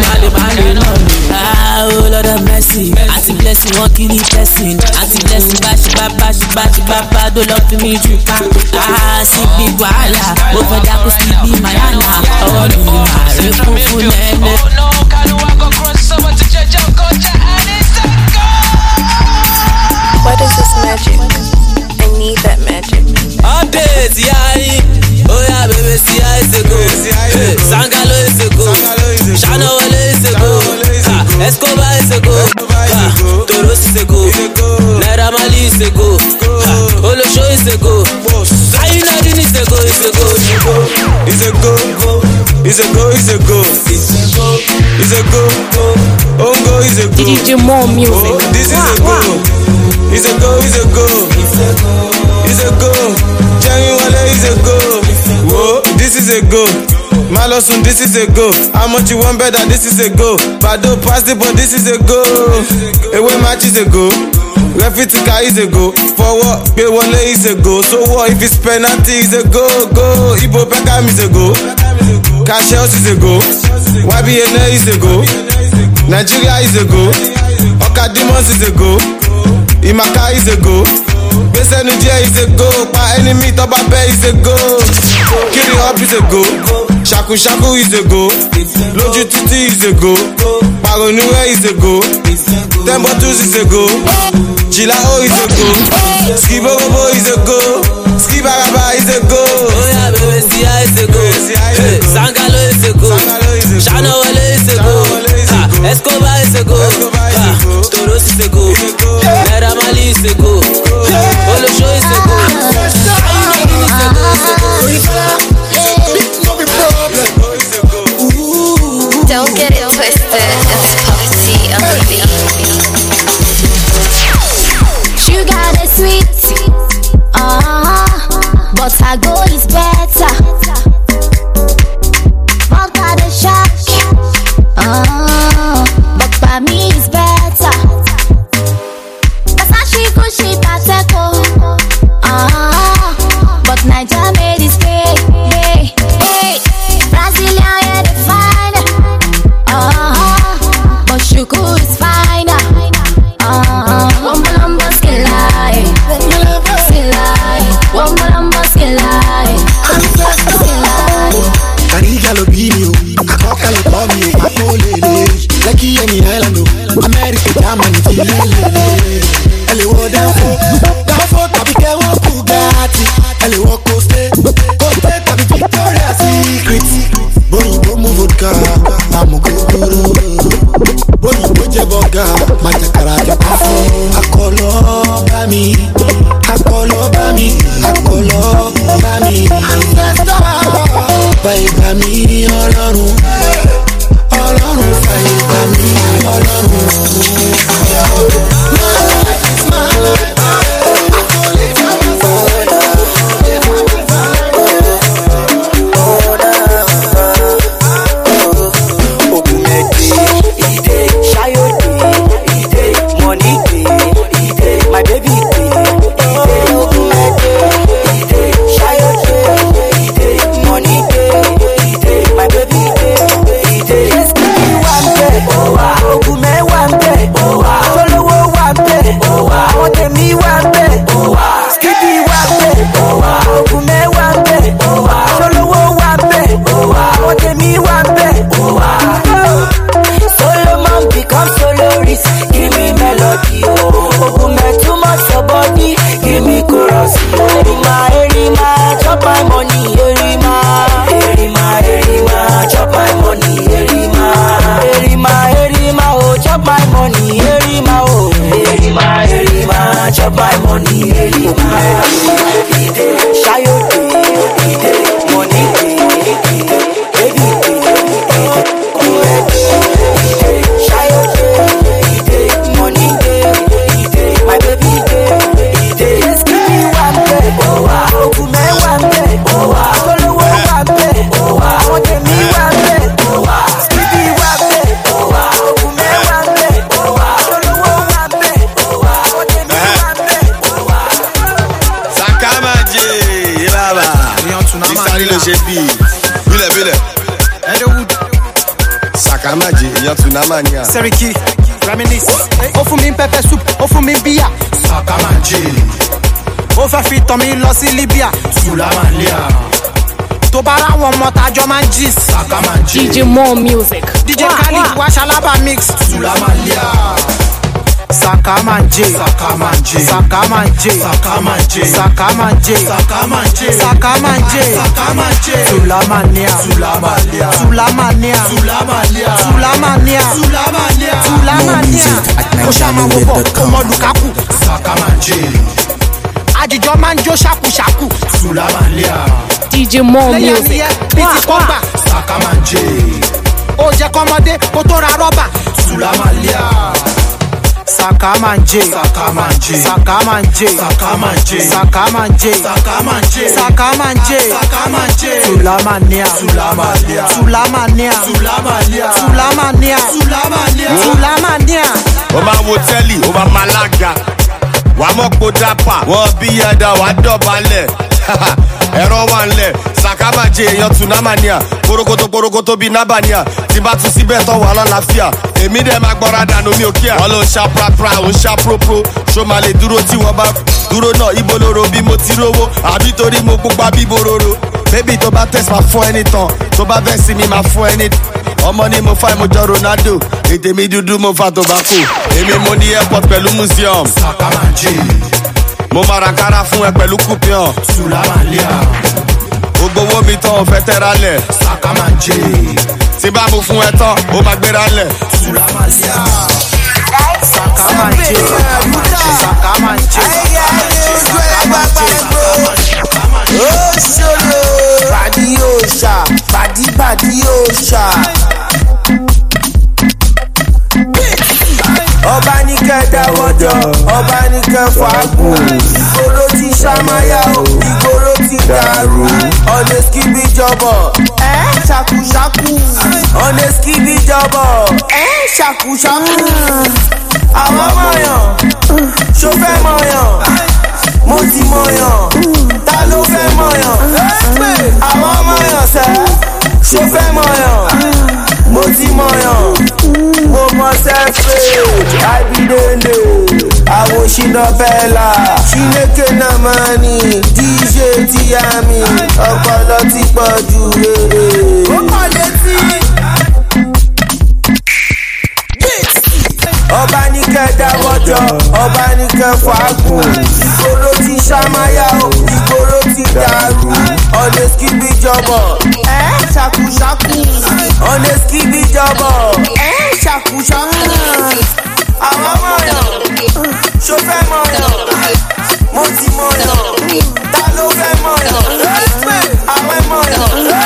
oh Lord of mercy. Auntie blessing, one kill it blessing. Auntie blessing, bash, don't love for me, drink. See big wahala. Open that could sleep be my Anna. Oh, do my refufu nene. Oh no, Kaluwa go cross over to Jejo Kocha and it's a go. What is this magic? I need that magic. Updates, yeah. Oh yeah, baby, see how it's a go. Sangalo is a go. Shana Wale is a go. Escobar is a go. Toros is a go. Naira Marley is a go. Olosho is a go. Ayinadin is a go. Is a go. Is a go. Is a go. Is a go. Is a go. Ongo is a go. DJ More Music. This is a go. Is a go. Is a go. Is a go. Jerry Wale is a go. Whoa, this is a go. Malosun, this is a go. How much you want better? This is a go. Bado pass the but this is a go. Away match is a go. Refitika is a go. Forward, Bewale is a go. So what if it's penalty is a go? Go. Ibo Pekam is a go. Cash House is a go. YBNA is a go. Nigeria is a go. Okadimos is a go. Imaka is a go. Bese Nigeria is a go. Pa enemy Toba Bay is a go. Kiri Up is a go. Shaku is a go. Loju Titi is a go. Paronure is a go. Tembo Tools is a go. Jilao is a go. Skiborobo is a go. Skibaraba is a go. Oh yeah, baby, Sia is a go. Sangalo is a go. Shana Wale is a go. Escobar is a go. Toros is a go. Naira Marley is a go. Olosho is a go. Ayinadin is a go. Don't get it twisted, it's Puff T on the beat. Sugar is sweet, but her goal is better. Vodka the shock, but by me is better. That's how she could she pateko, but Naija made it stay. Hey, Brazilian yeah they fine, but Shuku is finer. Wombalamba skin lie, wombalamba skin lie. Carigalo Bino, a coca lo pommy, a pole, like any island, America, Germany, Hello, down for Tabica, Bugatti, hello, Coste, Tabi Victoria's Secret, Boy, vodka. amugogoro. Oyinbo jẹ bọ́gà, máa jẹ kára jẹ pàfọ́. Akọlọ bá mi, akọlọ bá mi, akọlọ bá mi. Fàyè gbà mí Ọlọ́run, Ọlọ́run fàyè gbà mí Ọlọ́run. Chop my money, Shayo money, baby, Shayo money, my baby, just give me one day, Okume one day, Solo one day, I want me one day, give me one day, Okume one day, Solo one day, I want me one day. Sakamaje, Baba. Isari lo ṣe bí. Bílẹ̀. Edewood. Sakamaje, èèyàn Tunamania. Seriki. Reminisce. Ó fún mi pepper soup, ó fún mi bíyà. Sakamaje. Ó fẹ́ fi tọ́ mi lọ sí Libya. Sulamalia. Tó bá ráwọn ọmọ tájọ́ máa ń gist. Sakamaje. DJ More Music. DJ Khalid wá ṣalábà mix. Sulamalia. Sakamanje. Sakamanje. Sakamanje. Sakamanje. Sakamanje. Sakamanje. Sakamanje. Sakamanje. Sulamania. Sulamalia. Sulamania. Sulamalia. Sulamania. Sulamalia. Sulamania. Ó ṣàmà wọ́pọ̀ ọmọ Lukaku. Sakamanje. Àjíjọ máa ń jó ṣàkúṣàkú. Sulamalia. DJ More Music. Bísí Kọ́gbà. Sakamanje. Ó jẹ́ kọ́mọdé kó tó ra rọ́bà. Sulamalia. Sakamanje. Sakamanje. Sakamanje. Sakamanje. Sakamanje. Sakamanje. Sakamanje. Sakamanje. Sulamania. Sulamalia. Sulamania. Sulamalia. Sulamania. Sulamalia. Sulamania. Ó máa wo tẹ́lì, ó máa malaga. Wà á mọ̀ kó dápà. Wọ́n bí ẹ̀dá wà á dọ̀bálẹ̀. Ẹ̀rọ wà ń lẹ̀. Sakamaje èèyàn Tunamania. Korokoto bíi Nabania. Tí bá tún síbẹ̀ tán wà lálàáfíà. Èmi dẹ̀ máa gbọ́ra dànù mi ò kíá. Wọ́n ló ń ṣá prapra, ó ń ṣá propro. Ṣó máa lè dúró tí wọ́n bá dúró náà ibo lóró bí mo ti rówó. Àbí torí mo pupa bí bororo. Bébì tó bá tẹ̀sí máa fún ẹni tán. Tó bá fẹ́ sí mi máa fún ẹni. Ọmọ ni mo fa ìmọ̀jọ Ronaldo. Ètè mi dúdú mo fa tobacco. Èmi mo ní airport pẹ̀lú museum. Sakamaje. Mo máa ra kára fún ẹ pẹ̀lú coupion. Sulamalia. Gbogbo owó mi tán ò fẹ́ tẹ́ra lẹ̀. Sakamaje. Tí bá mo fún ẹ tán, ó máa gbéra lẹ̀. Sulamalia. Sakamanje. Sakamanje. Ó ṣòro. Bàdí yóò ṣá. Bàdí yóò ṣá. Ọba ní kẹ́ dáwọ́jọ́, ọba ní kẹ́ fàágùn. Ìgboro ti ṣàmáyà o, ìgboro ti dàrú. Ọ̀nà skibi jọbọ̀, ṣàkúṣàkú. Ọ̀nà skibi jọbọ̀, ṣàkúṣàkú. Àwọn mọ̀yàn, ṣó fẹ́ mọ̀yàn? Mo ti mọ̀yàn, ta ló fẹ́ mọ̀yàn? Àwọn mọ̀yàn sẹ́, ṣó fẹ́ mọ̀yàn? Mo ti mọ̀yàn, mo mọ̀ sẹ́fẹ̀. Abidele, àwọn ṣìnà bẹ́ẹ̀la. Ṣìnẹ́kẹ̀ náà máa ní DJ Tíyàmì. Ọpọlọ ti pọ̀ jù rere. Ó pọ̀ létí. Ọba ní kẹ́ dáwọ́jọ́, ọba ní kẹ́ fàágùn. Ìgboro ti ṣàmáyà o, ìgboro ti dàrú. Ọ̀nà skibi jọbọ̀, ṣàkúṣàkú. Ọ̀nà skibi jọbọ̀. double. Shakusha. Àwọn mọ̀yàn. Ṣo fẹ́ mọ̀yàn? Mo ti mọ̀yàn. Ta ló fẹ́ mọ̀yàn? Àwọn mọ̀yàn. Àwọn mọ̀yàn.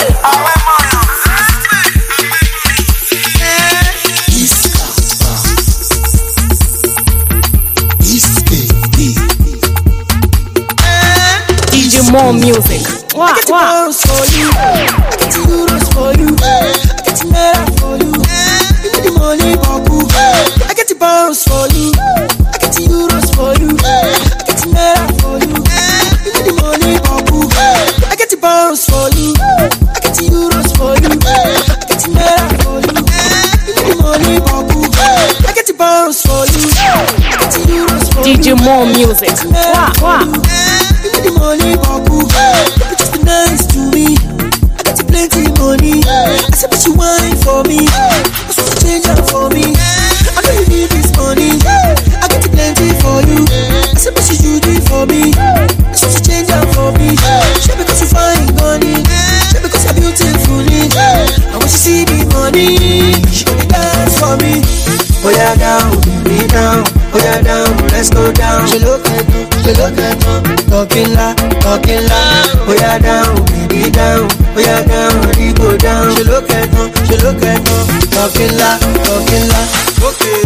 DJ More Music. I get the pounds for you. I get the euros for you. I get the naira for you. Give me the money, Babu. I get the pounds for you. I get the euros for you. I get the naira for you. Give me the money, Babu. I get the pounds for you. I get the euros for you. I get the naira for you. Give me the money, Babu. I get the pounds for you. I get the euros for you. DJ More Music. Wow. Give me the money, Babu. You just be nice to me. I got you plenty money. I said, but you wine for me. I said, you change up for me. I know you need this money. I got you plenty for you. I said, but you do it for me. I said, you change up for me. Sure because you find money. Sure because you're beautiful. And when she see the money, she gonna dance for me. Oh yeah, down, baby, down. Oh yeah, down, let's go down. She look at me, talking loud. Oh yeah, down, baby, down. Oh yeah, down, we go down. She look at me, talking loud. Okay,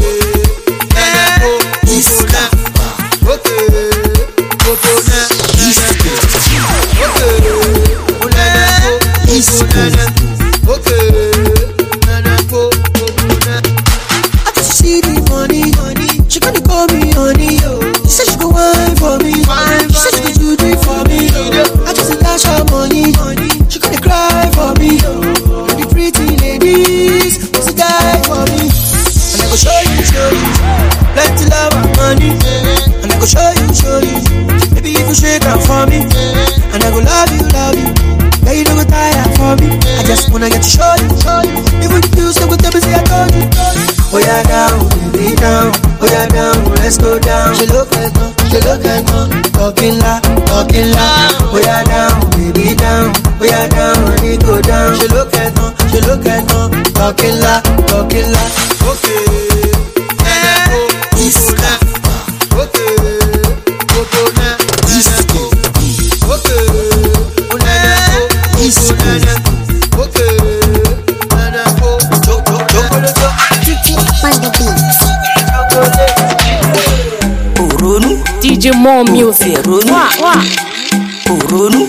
East okay, East see the money. She gonna call me honey. She said she go wine for me. She said she go do it for me. I just dash her money. She gonna cry for me. The pretty ladies was a guy for me. And I go show you, plenty love and money. And I go show you, maybe if you shake out for me. And I go love you. Yeah, you don't go tired for me. I just wanna get to show you. Even if you still go tell me say I told you. Oh yeah, down, baby, down. Oh yeah, down, let's go down. She look at me, talking loud. Oh yeah, down, baby, down. Oh yeah, down, we go down. She look at me, talking loud. Okay, East okay, East East DJ More Music. Oronu,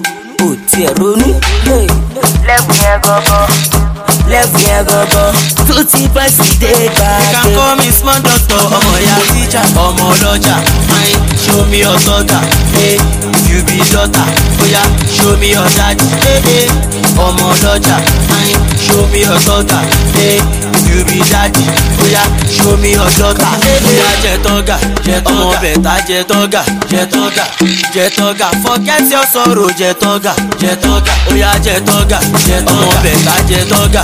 Level yẹn gangan. Tutti president back. You can call me small doctor. Ọmọ ya teacher, ọmọ ọlọ́jà. Show me your daughter. Hey, you be daughter. Oya, show me your daddy. Hey, ọmọ ọlọ́jà. Show me your daughter. Hey, you be daddy. Oya, show me your daughter. Oya, jẹ tọ́gà. Ọmọ bẹ̀ta jẹ tọ́gà. Forget your sorrow, jẹ tọ́gà. Oya, jẹ tọ́gà. Ọmọ bẹ̀ta jẹ tọ́gà.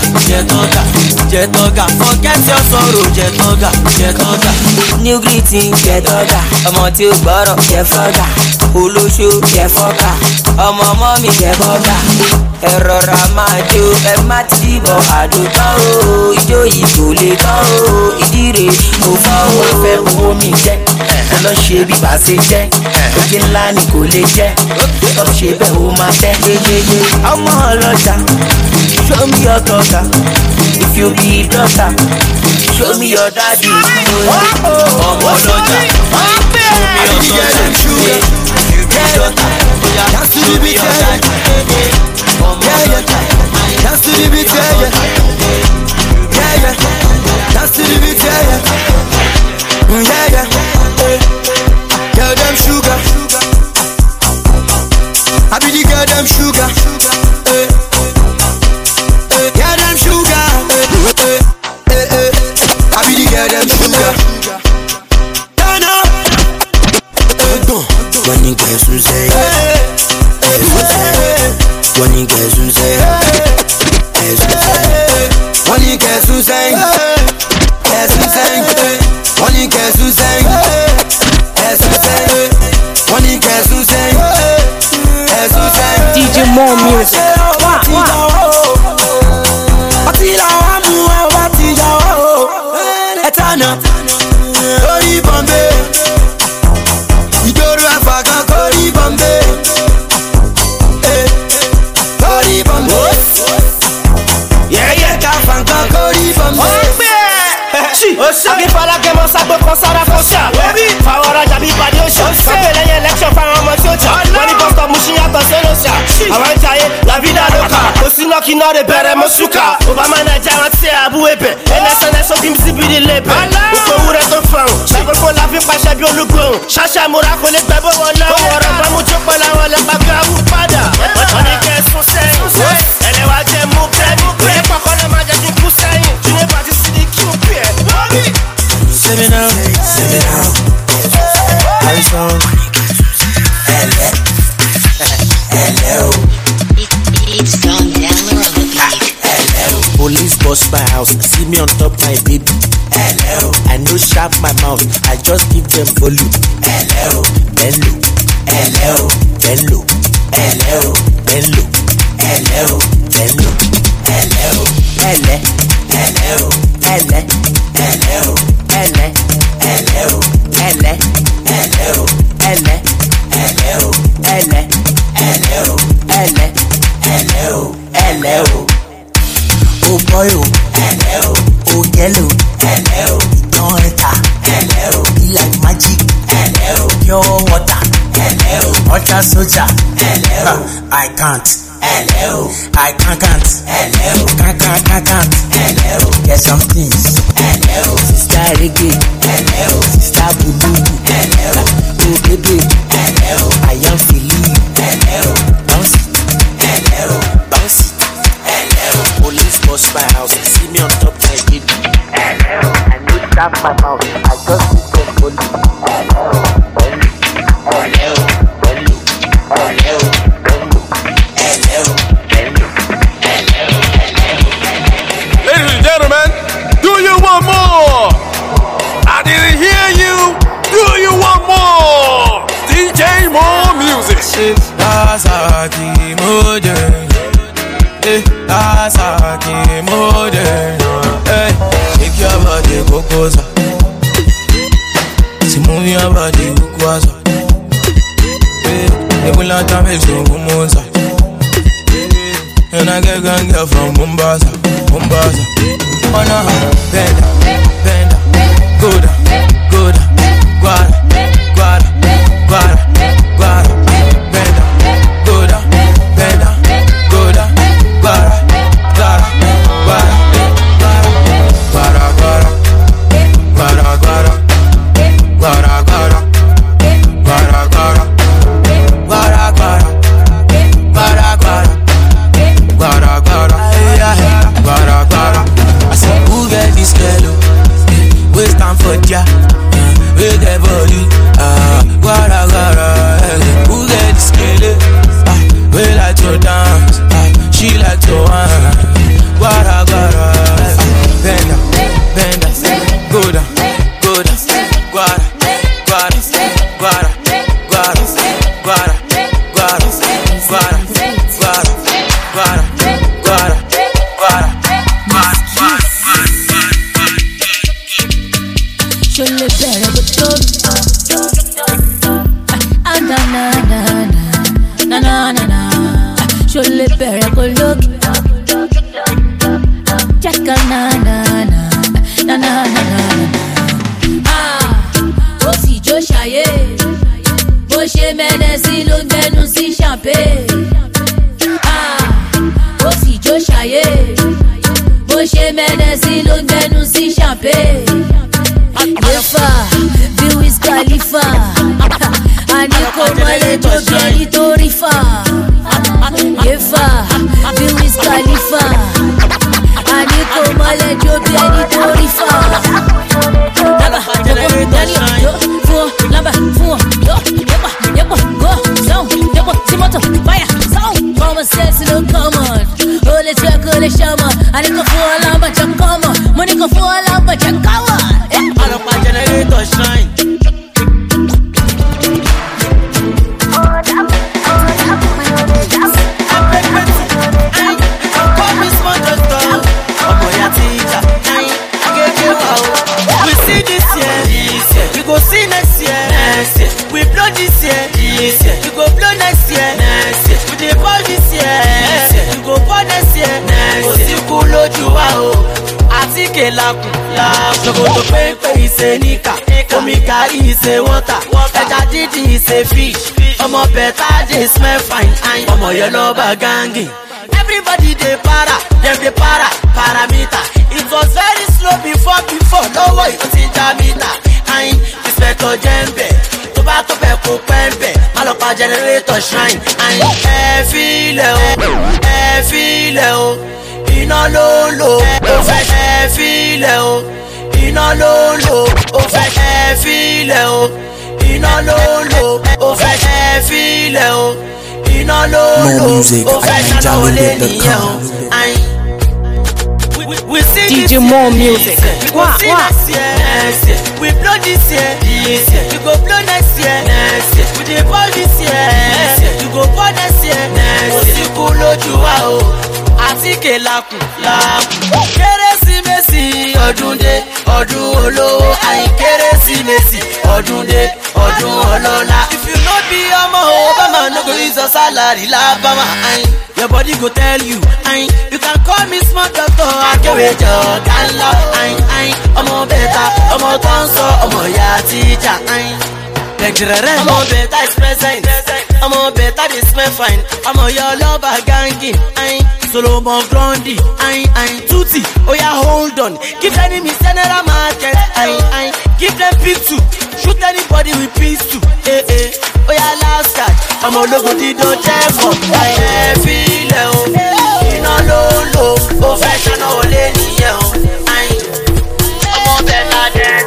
Forget your sorrow, jẹ tọ́gà. New greeting, jẹ tọ́gà. Ọmọ tí ó gbọ́rọ̀, jẹ fọ́gà. Olóṣó, jẹ fọ́gà. Ọmọ ọmọ mi, jẹ bọ́gà. Ẹ rọra máa jó, ẹ má ti bọ̀ àdótọ́ o. Ijó yìí kò lè tán o. Ìdíre kò fọ́ o. Wọ́n fẹ́ owó mi jẹ́. Lọ ṣe bí bàṣẹ jẹ́. Oge ńlá ni kò lè jẹ́. Lọ ṣe bẹ́ẹ̀ o máa tẹ́. Ọmọ ọlọ́jà, show me your daughter. If you be daughter, show me your daddy. Ọmọ ọlọ́jà, show me your daughter. If you be daughter, show me your daddy. Ọmọ ọlọ́jà, dance to the beat, yeah. Dance to the beat, yeah. Girl, them sugar. I be the girl, them sugar. Girl, them sugar. I be the girl, them sugar. Turn up. When you get some say, when you get some say, when you get some say, when you get some say. DJ More Music. Until I Montana, Cody Bombay. Idoro Afagan, Cody Bombay. Cody Bombay. Yeah, Kafanka, Cody Bombay. Abi fala que mo sabe consara fonction. Favora jabi pa di ocean. Appelle les élections par un motion. Money cost of machine à ton solution. Avant jaye la vida loca. Aussi no qui n'a de bere mo suka. Obama na garantie à bou épée. Et national so dim sibi de l'épée. Uko ure to fan. Chaque fois la vie pas chabio le gros. Chacha mora ko le bebo wala. Ora pa mo chopa la wala baga ou pada. On est qu'est son sel. Elle est wa je mou baby. Mais pas qu'on le manger du poussin. Tu n'es pas ici de qui au pied. Say me now, Harrison. Hello. It's gone down on the beat. Hello. Police bust my house, see me on top my baby. Hello. I no sharp my mouth, I just give them volume. Hello. Hello. Hello. Hello. Hello. Hello. Hello. Hello. Hello. Hello. Hello. Hello. Hello. Hello, hello, hello, hello, hello, hello, hello, hello, hello, hello, hello. Oh boy, oh, hello, oh yellow, hello, don't enter, hello, be like magic, hello, pure water, hello, ultra soldier, hello, I can't. Hello, I can't. Hello, can't. Hello, get some things. Hello, sister reggae. Hello, sister bulu. Hello, oh baby. Hello, I am feeling. Hello, bounce it. Hello, bounce it. Hello, police bust my house. See me on top my baby. Hello, I need tap my mouth. I just need to go. Hello, hello, hello, hello. Ladies and gentlemen, do you want more? I didn't hear you. Do you want more? DJ More Music. Asaki modern. Asaki modern. Take your body, Kokosa. Si move your body, Kokosa. They will not have so good. And I get gang girl from Mombasa. Oh no, bend down, go down, guada, bend down, go down, go down, guada, I said, who get this girl? Waste time for ya. With the body, guara. Who get this girl? We like to dance, she like to wine. Guara. Bend down, go down, guara. Je le perds de tout. Na. Je le perds de look. Jacka na. Ah, aussi jo chaye. Boche menesi lo genu si champé. Ah, aussi jo chaye. Boche menesi lo genu si champé. Yefa, Wiz Khalifa. Aniko male jogeli torifa. Yefa, Wiz Khalifa. Aniko male jogeli torifa. Sensible common, holy check, holy shaman. I need to fall on, but you come on. Money go fall on, but you come on. I don't my generator shine. Atike laku, Sokoto pepe is a nika, Omika is a water, Eja didi is a fish. Omo better they smell fine, Omo yellow bagangi. Everybody they para, them they parameter. It was very slow before, no way to see Jamita. Inspector Jembe, Tobato Beko Pembe, Malopa generator shrine. Feel Ina lolo, feel Ina lolo, feel Ina lolo, feel Ina lolo, music at NigerRemix.com. We see DJ More Music. Wow. We blow this year. We go blow next year. We dey ball this year. We go ball next year. Osiku lojuwa o. Atike laku. Kérésìmesì ọdún dé, ọdún olówó. Kérésìmesì ọdún dé, ọdún ọlọ́lá. If you no be ọmọ Obama, no go use your salary labama. Your body go tell you, you can call me smart doctor. I can't wait your gala. Ọmọ beta, ọmọ tonso, ọmọ ya teacher. Ọmọ beta is present. Ọmọ beta dey smell fine. Ọmọ your lover ganging. Solomon Grundy. Tutti, oh yeah, hold on. Give enemies general market. Give them pick two. Shoot anybody with peace too. Oh yeah, last card. I'm all over the don't check up. Feel Ina lolo, professional lady. I'm on better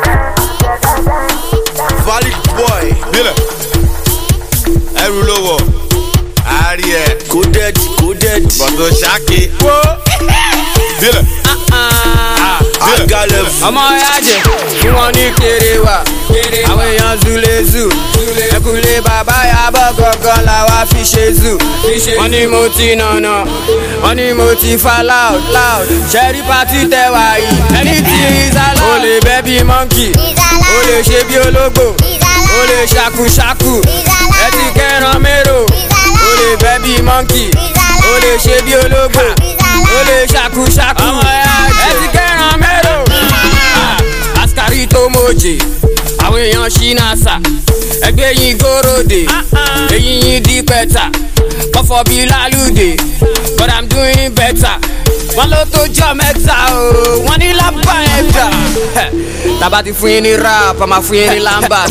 Valid boy, Bill. Erulowo, Ariel, Coded, Bodo Shaki. Bill. Ọmọ yájẹ̀ kí wọ́n ní kéré wà, àwọn èèyàn zulezu, ẹkùnlé bàbá yàbọ̀ gangan làwa fi ṣe zu. Wọ́n ní mo ti nànà, wọ́n ní mo ti fa loud, ṣẹ́rí pátí tẹwà yìí, ẹni tí ìzàlá. O lè bẹ́ bí monkey, o lè ṣe bí ológbò, o lè ṣàkúṣàkú, ẹ ti kẹ́ran mérò. O lè bẹ́ bí monkey, o lè ṣe bí ológbò, o lè ṣàkúṣàkú, ẹ ti kẹ́ran mérò. Askari tó mojè, àwọn èèyàn ṣínàṣà, ẹgbẹ́ yín gòròdè, èyí yín di pẹ́tà, kọ́fọ́ bí lálùdè, but I'm doing better. Wọ́n ló tó jọ mẹ́ta o, wọ́n ní lámbà ẹ̀dá. Tàbá ti fún yín ní rap, a máa fún yín ní lambas.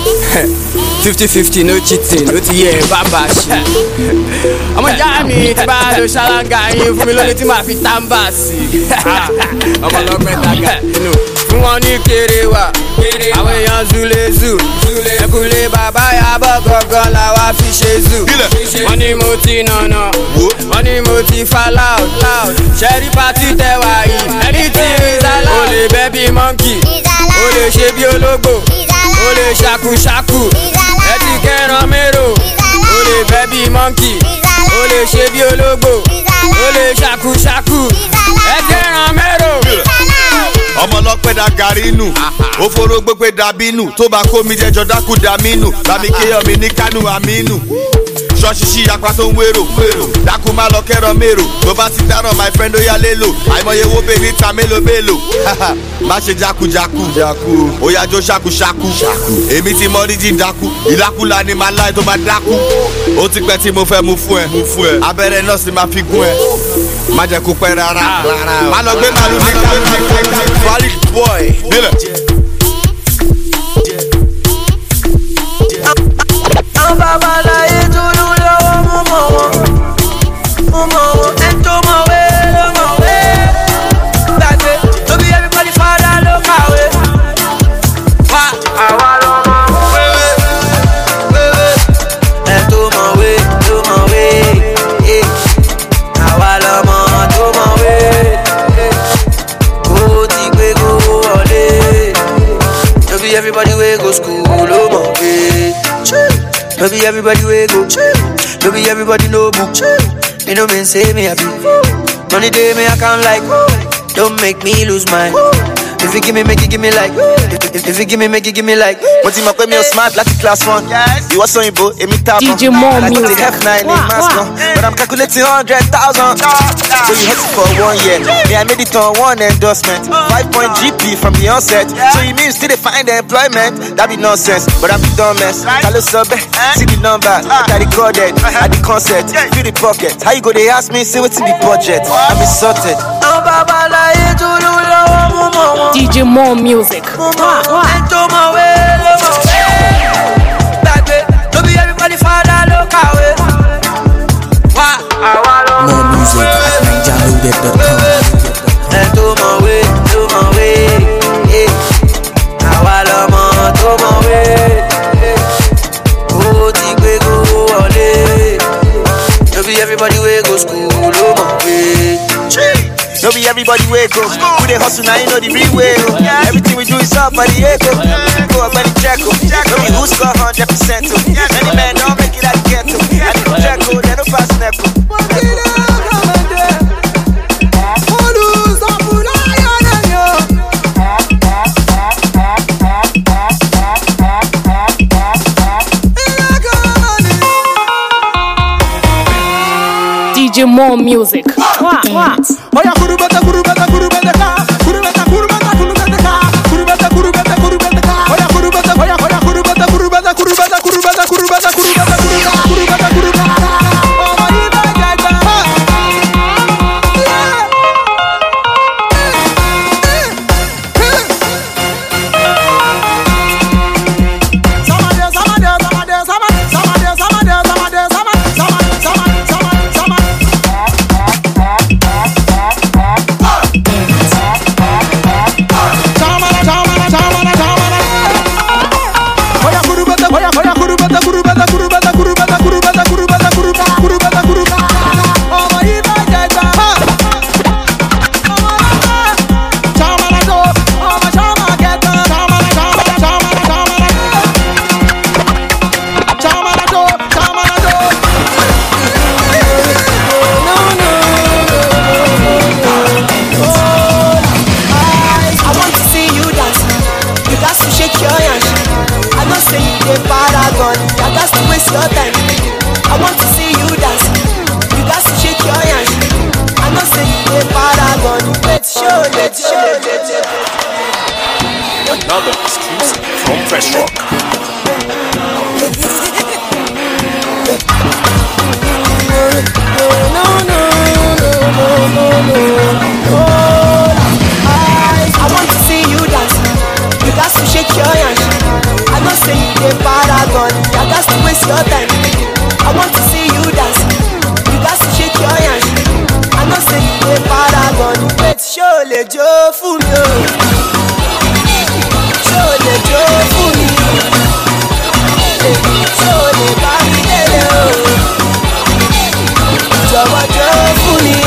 50-50 no cheating, ó ti yẹ bàbá ṣe. Ọmọ ìyá mi ti bá lo ṣáláńgá yín fún mi lórí tí màá fi tábà sí. Ọmọ ọlọ́pẹ́ tàgà nínú. Fún wọn ní kéré wà, àwọn èèyàn zulezu, ẹkùnlé bàbá yàbọ̀ gangan làwa fi ṣe zu. Wọ́n ní mo ti nànà, wọ́n ní mo ti fa loud, ṣẹ́rí pátí tẹwà yìí, ẹni tí ìzàlá. O lè bẹ́ bí monkey, o lè ṣe bí ológbò, o lè ṣàkúṣàkú, ẹ ti kẹ́ran mérò. O lè bẹ́ bí monkey, o lè ṣe bí ológbò, o lè ṣàkúṣàkú, ẹ kẹ́ran mérò. Ọmọ ọlọ́pẹ́ da gàrí nù, ó foró gbégbé dàbí nù, tó bá kó mi jẹjọ dákú dàmí nù, bàmí kéèyàn mi ní Kánú àmínú. Ṣọ́ọ̀ṣì ṣí apá tó ń wérò, dákú má lọ kẹ́rọ mérò, tó bá ti dáràn my friend ó yá lélo, àìmọye wo bè níta mélòó. Má ṣe jákujàku, ó yá jó ṣàkúṣàkú, èmi ti mọ ríjì dákú, ìdákúlà ni màá láì tó bá dákú. Ó ti pẹ́ tí mo fẹ́ mú fún ẹ, abẹ́rẹ́ náà sì máa fi gún ẹ, má jẹ́ kó pẹ́ rárá, má lọ gbé màlúù ní Kánú. Valid boy, Bill. Àwọn babaláyé dúró lọ́wọ́ mú mọ̀ wọ́n, ẹni tó mọ̀wé ló mọ̀wé. Gbàgbé, no be everybody father ló kàwé. Wá àwa lọ́mọ wéwé, ẹni tó mọ̀wé ló mọ̀wé. Àwa lọ́mọ tó mọ̀wé. Kó ti gbé kó wọlé. No be everybody wey go school ló mọ̀wé. No be everybody wey go, no be everybody no book. You know me say me happy. Money day me I can't like, don't make me lose mine. If you give me, make it give me like. If you give me, make it give me like. What you make me smart like class 1. You also in boat, me tap. DJ More like Music. F9 in Moscow. But I'm calculating 100,000. So you hustle for 1 year. Yeah, I made it on 1 endorsement. 5-point GP from the onset. So you mean still they find the employment? That be nonsense. But I'm the dumbest. Hello sub, see the number. I recorded at the concert. Feel the pocket. How you go? They ask me, say what's in the budget. I'm insulted. DJ More Music. More music at Everybody way go school, oh my way. No be everybody way go. We dey hustle now, you know the real way. Everything we do is up by the echo. Go up by the Jacko. No be who score 100%. Many men don't make it out the ghetto. I need to Jacko, they don't pass Neco. DJ More Music. Oya kurubata kurubata kurubata ka kurubata kurubata kurubata ka kurubata kurubata kurubata ka oya kurubata oya kurubata kurubata kurubata kurubata kurubata kurubata kurubata kurubata oh iba jaga Another exclusive from Fresh Rock. I want to see you dance. You got to shake your hands. I know say you a paragon. You got to waste your time. I want to see you dance. You got to shake your hands. I know say you a paragon. Let's show le Joe for me. Show le Joe for me. Show le baby hello. Joe Joe for me.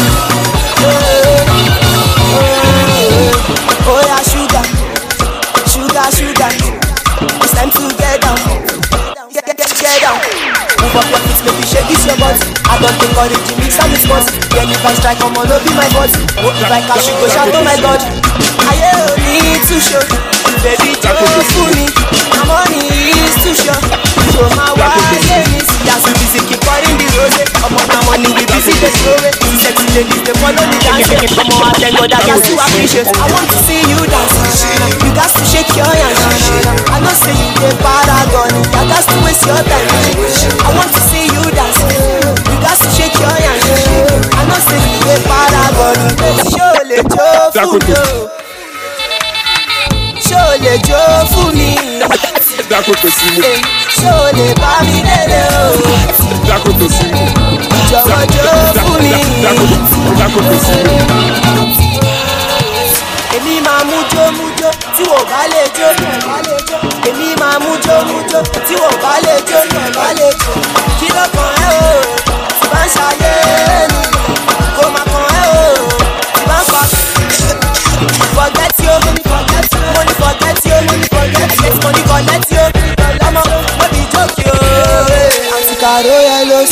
Oh yeah, sugar, sugar, sugar. It's time to get down, get down. Move up your feet, make you shake this your butt. I don't think all the gimmicks and the spots. Yeah, you can strike, come on, don't be my boss. Oh, if I catch you, go shout, oh my God. I need to show, baby, just for me. My money is too short. Show my wife, let me see. As we busy, keep pouring the rose. I'm on my money, we busy, let's go away. Sexy ladies, they follow the dance. I'm on, I thank God that you still appreciate. I want to see you dance. You got to shake your hands. I know say you a paragon. You got to waste your time. I want to see you dance. You got to shake your hands. I know say you a paragon. Show le Joe for me. Show le Joe for me. Show le baby hello. Joe Joe for me. Èmi máa mú jó tí wò bá lè jó. Èmi máa mú jó tí wò bá lè jó. Kí ló kàn ẹ́ o? Tí bá ń ṣayé ni kò má kàn ẹ́ o. Tí bá ń fa forget you, money forget you. I get money connect you. Ọmọ mo be joke yo. Àti kàró yẹn ló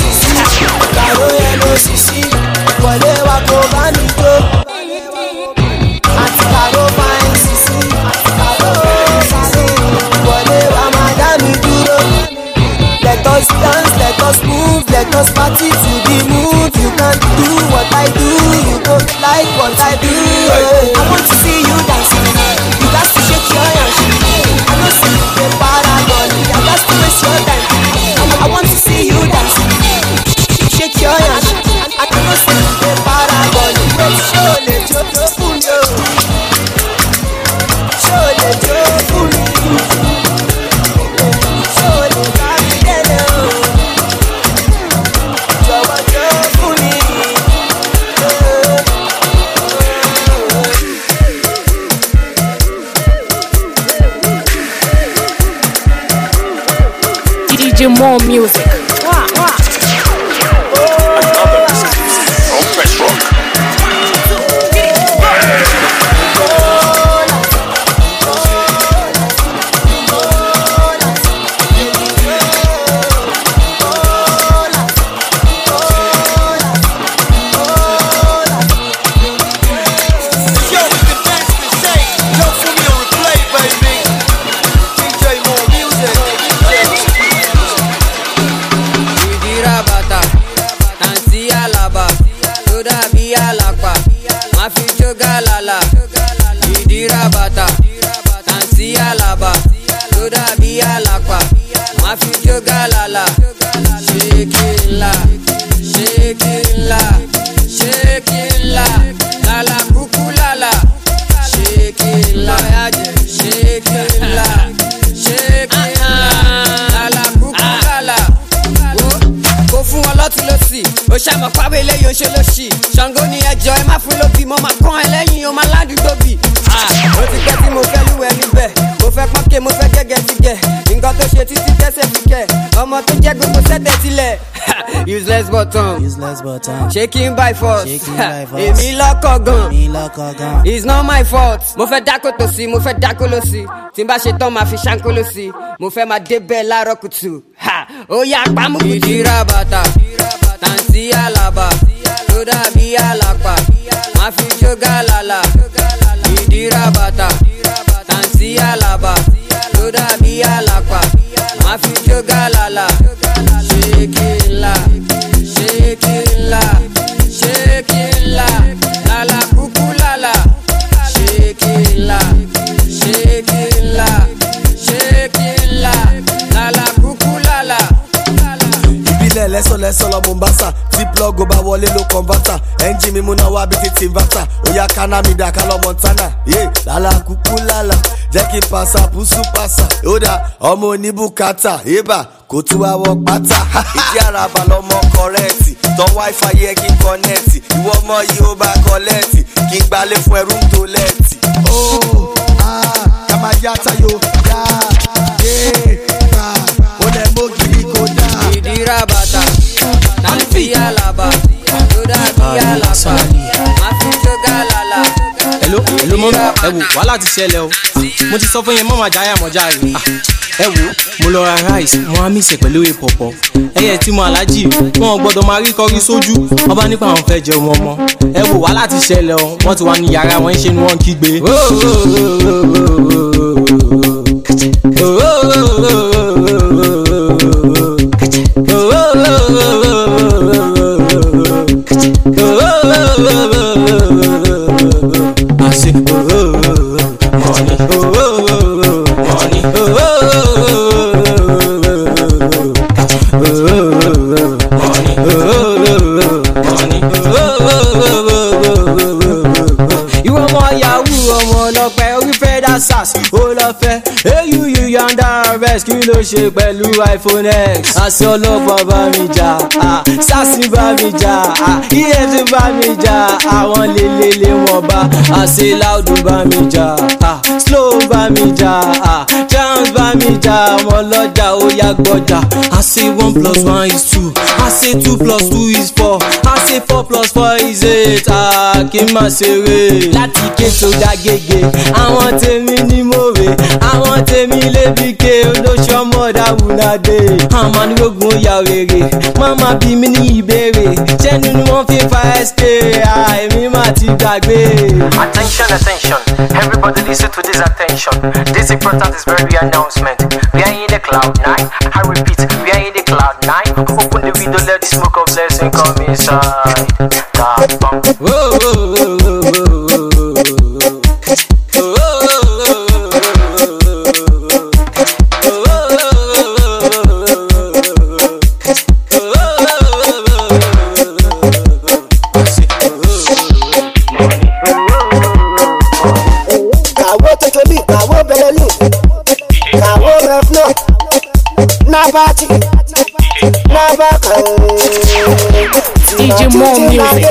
sì sí. Wọlé wa kò bá mi jó. Àti kàró fine. us party to the moon. You can't do what I do, you don't like what I do. I want to see you dancing. You got to shake your hands. I know see the paragon. I got to waste your time. I want to see you dancing. Shake your hands. I know see the paragon. Show le jojo fun yo. Show le jojo fun yo. Show le baby hello. Jojo fun yo. DJ More Music. Another exclusive from Fresh Rock. Ṣàmọ̀ pàwé eléyìí ó ṣe ló ṣì Ṣàngó ni ẹjọ́ ẹ má fún lóbi mo máa kán ẹ lẹ́yìn o máa ládùúgbò bì. Ó ti pẹ́ tí mo fẹ́ lúwẹ̀ níbẹ̀ mo fẹ́ pọ́nkẹ́ mo fẹ́ gẹ́gẹ́ ti gẹ̀ nǹkan tó ṣe títí tẹ́sẹ̀ fi kẹ̀ ọmọ tó jẹ́ gbogbo sẹ́tẹ̀ sílẹ̀. Useless button shaking by force èmi lọ́kọ̀ gan it's not my fault. Mo fẹ́ dákó tó sí mo fẹ́ dákó ló sí tí n bá ṣe tán máa fi ṣáńkó ló sí mo fẹ́ máa débẹ̀ láàárọ̀ kùtù ó yá pamọ́ kùtù. Ìdíra bàtà Tansi alaba, tó dàbí alapa, má fi jó gàlàlà. Ìdíra bàtà, tansi alaba, tó dàbí alapa, má fi jó gàlàlà. Ṣékìlá, ṣékìlá, ṣékìlá, lálá kúkú lálá. Ṣékìlá, ṣékìlá, ṣékìlá, lálá kúkú lálá. Ìbílẹ̀ lẹ́sọ̀lẹ́sọ̀ lọ Mombasa tí plug ó bá wọlé ló converter ẹ́ńjì mi múná wá bí ti tìǹbàtà óyá kaná mi dà ká lọ Montana lálá kúkú lálá jẹ́ kí n pàṣà pùsù pàṣà ó dà ọmọ oníbùkátà ébà kò tún wá wọ pátá ìdí àràbà lọmọ kọrẹ́ẹ̀tì tán wifi yẹ kí n kọ́nẹ́ẹ̀tì ìwọ ọmọ yìí ó bá kọ́lẹ́ẹ̀tì kí n gbalẹ̀ fún ẹrú tó lẹ́ẹ̀tì. Kamayata yo ya ra ó lẹ mọ́ gidi kò dá. Ìdíra bàtà Tansi alaba, tó dàbí alapa, má fi jó gàlàlà. Hello mọ́mí ẹ wò wàhálà ti ṣẹlẹ̀ o mo ti sọ fún yín mọ́mọ́ àjáyà mọ́jà rẹ̀ ẹ wò mo lọ ra rice mo á mìsẹ̀ pẹ̀lú ìpọ̀pọ̀ ẹyẹ tí mo alájì wọn gbọ́dọ̀ máa rí kọrí sójú wọn bá nípa àwọn fẹ́ jẹun ọmọ ẹ wò wàhálà ti ṣẹlẹ̀ o wọ́n ti wà ní yàrá wọn ṣe ni wọ́n kígbe. Sas ó lọ fẹ́ you yonder rest kí ló ṣe pẹ̀lú iPhone X àṣẹ ọlọ́pàá bá mi jà sars bá mi jà EFCC bá mi jà àwọn lélele wọn bá àṣẹ loud bá mi jà slow bá mi jà chance bá mi jà ọmọ lọ́jà ó yá gbọ́jà àṣẹ 1+1 is 2 àṣẹ 2+2 is 4 àṣẹ 4+4 is 8 kí n má ṣeré láti ké tó dá gègé àwọn tèmi ní mòwe àwọn tèmi lébi ké olóṣọmọ dáwùnádé àmọ́ nígbògùn ya rere mama bí mi ní ìbéèrè ṣé nínú wọn fi fa SK èmi má ti gbàgbé. Attention, everybody listen to this attention. This important is very announcement. We are in the cloud 9. I repeat, we are in the cloud 9. Open the window, let the smoke of blessing come inside. DJ More Music.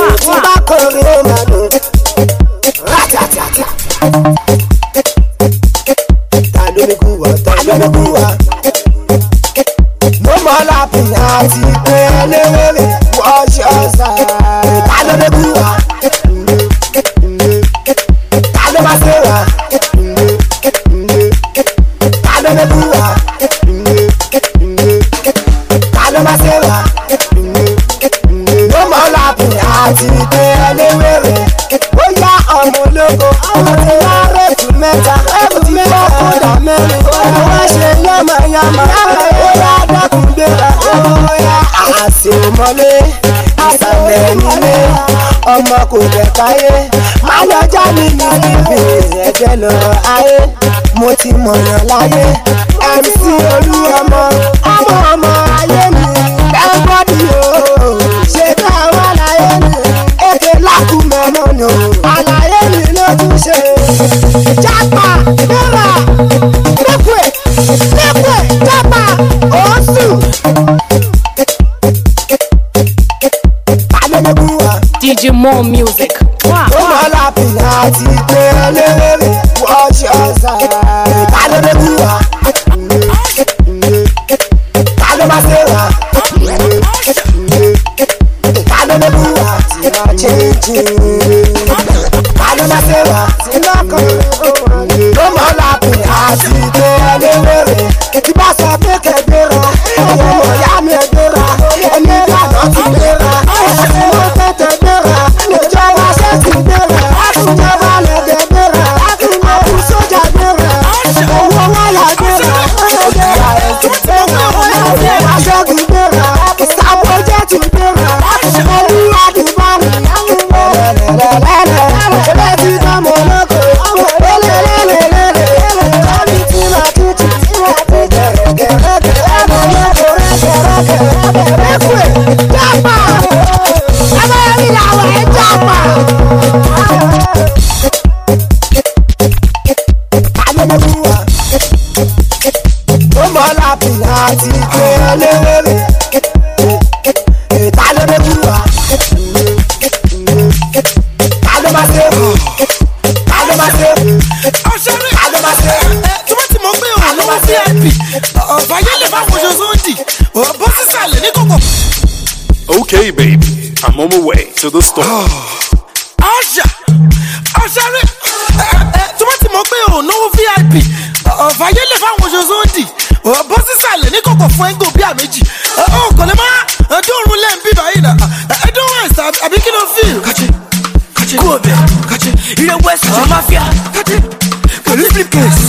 No more laughing at it, wash your side. Àṣemọ́lé ìsàlẹ̀ nílé ọmọ kò lè káyé má lọ já mi ní ibi ẹ̀jẹ̀ lọ ayé mo ti mọ̀nà láyé MC Olúọmọ ọmọ ayé mi everybody o ṣe bá wà láyé mi èké lákùmọ̀ mọ́nà àlàyé mi ló tún ṣe jápa gbéra lẹ́pẹ̀ jápa oṣù. DJ More Music. Wow. Àti pé ẹlẹ́rẹ́ wash your side. Tálọ́ lè bú wa. Tálọ́ máa ṣe wa. Tálọ́ lè bú wa. Tí máa jẹ́jẹ́. Tálọ́ máa ṣe wa. Tí máa kọ́. Ó mọ̀ lápẹ̀ àti pé ẹlẹ́rẹ́. Tí bá sọ pé kẹgbẹ́ra. Ọmọ ìyá mi ẹgbẹ́ra. Ẹni ìlànà ti gbéra. Ẹni mo tètè gbéra. Ìjọba ṣe ti gbéra. Ìjọba lè dé gbéra. Àbú sójà gbéra. Owó wáyà gbéra. Gbéra ẹ̀sìn gbéra. Aṣẹ́gun gbéra. Ìsàbọ̀jẹ́ tún gbéra. Olúwa dùbárì. Ẹgbẹ́ ti dán mọ́ lóko. Lélelélelélele. Kọ́mi tí ma tútù. Gẹ̀rẹ́gẹ̀rẹ́gẹ̀. Ẹ̀mọ́ lóko rẹ́gẹ̀rẹ́gẹ̀. Ẹ̀kúẹ̀ jápa. Abáyọ̀mí làwọn ẹ̀ jápa. Ó mọ̀ lápìn àti pé ẹlẹ́rẹ́. Ta ló dé bú wa? Ta ló máa ṣe bù? Ta ló máa ṣe bù? Ọ̀ṣẹ́rẹ́ Ta ló máa ṣe bù? tí wọ́n ti mọ̀ pé òun ló wá VIP. Ọ̀fàyẹ́ lè máa wọṣọ sóńdì. Bọ́ sísàlẹ̀ ní kòkò. Okay, baby, I'm on my way to the store. Ọ̀ṣẹ́rẹ́ tí wọ́n ti mọ̀ pé òun náwó VIP. Ọ̀fàyẹ́ lè máa wọṣọ sóńdì. Bọ́ sísàlẹ̀ ní kòkò fún ẹgbẹ́ òbí àméjì. Kò lè máa dóorun lẹ́yìn bíbá yìí náà. Ẹ̀dùn wẹ̀sì àbí kí ló fi? Kú ọbẹ̀, ilé west of mafia. Pẹ̀lú flipcase.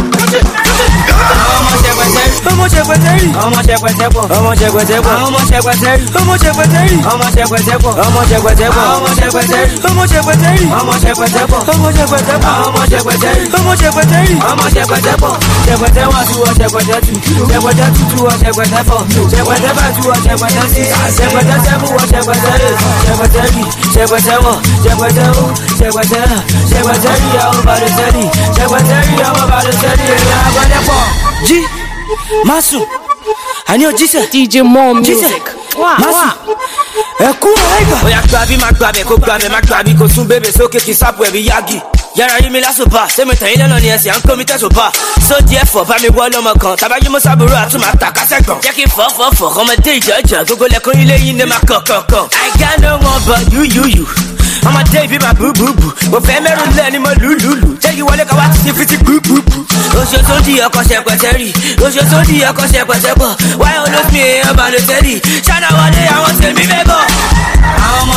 Ọmọ ṣẹpẹtẹrì. Ọmọ ṣẹpẹtẹrì. Ọmọ ṣẹpẹtẹpọ̀. Ọmọ ṣẹpẹtẹpọ̀. Ọmọ ṣẹpẹtẹrì. Ọmọ ṣẹpẹtẹrì. Ọmọ ṣẹpẹtẹpọ̀. Ọmọ ṣẹpẹtẹpọ̀. Ọmọ ṣẹpẹtẹrì. Ọmọ ṣẹpẹtẹrì. Ọmọ ṣẹpẹtẹpọ̀. Ọmọ ṣẹpẹtẹpọ̀. Ọmọ ṣẹpẹtẹrì. Ọmọ ṣẹpẹtẹrì. Ọmọ ṣẹpẹtẹpọ̀. Ṣẹpẹtẹwà tu wọ ṣẹpẹtẹtù. Ṣẹpẹtẹtù tu wọ ṣẹpẹtẹpọ̀. Ṣẹpẹtẹbà tu wọ ṣẹpẹtẹsì. Ṣẹpẹtẹsẹbù wọ ṣẹpẹtẹrì. Ṣẹpẹtẹrì. Ṣẹpẹtẹwọ. Ṣẹpẹtẹwù. Ṣẹpẹtẹ. Ṣẹpẹtẹrì àwọn balùsẹ̀rì. Ṣẹpẹtẹrì àwọn balùsẹ̀rì. Ẹ̀yà agbẹ́dẹ́pọ̀. Jí. Masu. Àní òjíṣẹ́. DJ More Music. Masu. Ẹ̀kú ọ̀rẹ́gbà. Ó yá gbàbí má gbàbẹ̀ kó gbàbẹ̀ má gbàbí kó sún bébè sókè kí sápò ẹ̀rí yági. Yàrá yí mi lásòpá, sẹ́mi tẹ̀yìn lọ́nà ni ẹ̀sìn à ń kó mi tẹ̀sòpá. Sódì ẹ̀fọ́ bá mi wọ́ lọ́mọ kan, tàbá yí mo sábúrò àtúmọ̀ àtàkásẹ̀gbọ̀n. Jẹ́ kí fọ́fọ́fọ́ ọmọdé ìjọ́jọ́, gbogbo lẹ́kùn ilé yìí ní ma kọ̀kọ̀kọ̀. I got no one but you. Ọmọdé ìbí ma búbúbù, mo fẹ́ mẹ́rù lẹ́ni mo lùlùlù. Jẹ́ kí wọlé ká wá ti fiti gbúgbúgbù. Oṣooṣo di ọkọ̀ ṣẹpẹtẹ́rì, oṣooṣo di ọkọ̀ ṣẹpẹtẹ́pọ̀. Wáyé olófin èèyàn bá lè tẹ́rì, ṣáná wọlé àwọn tèmi mẹ́bọ̀. Àwọn ọmọ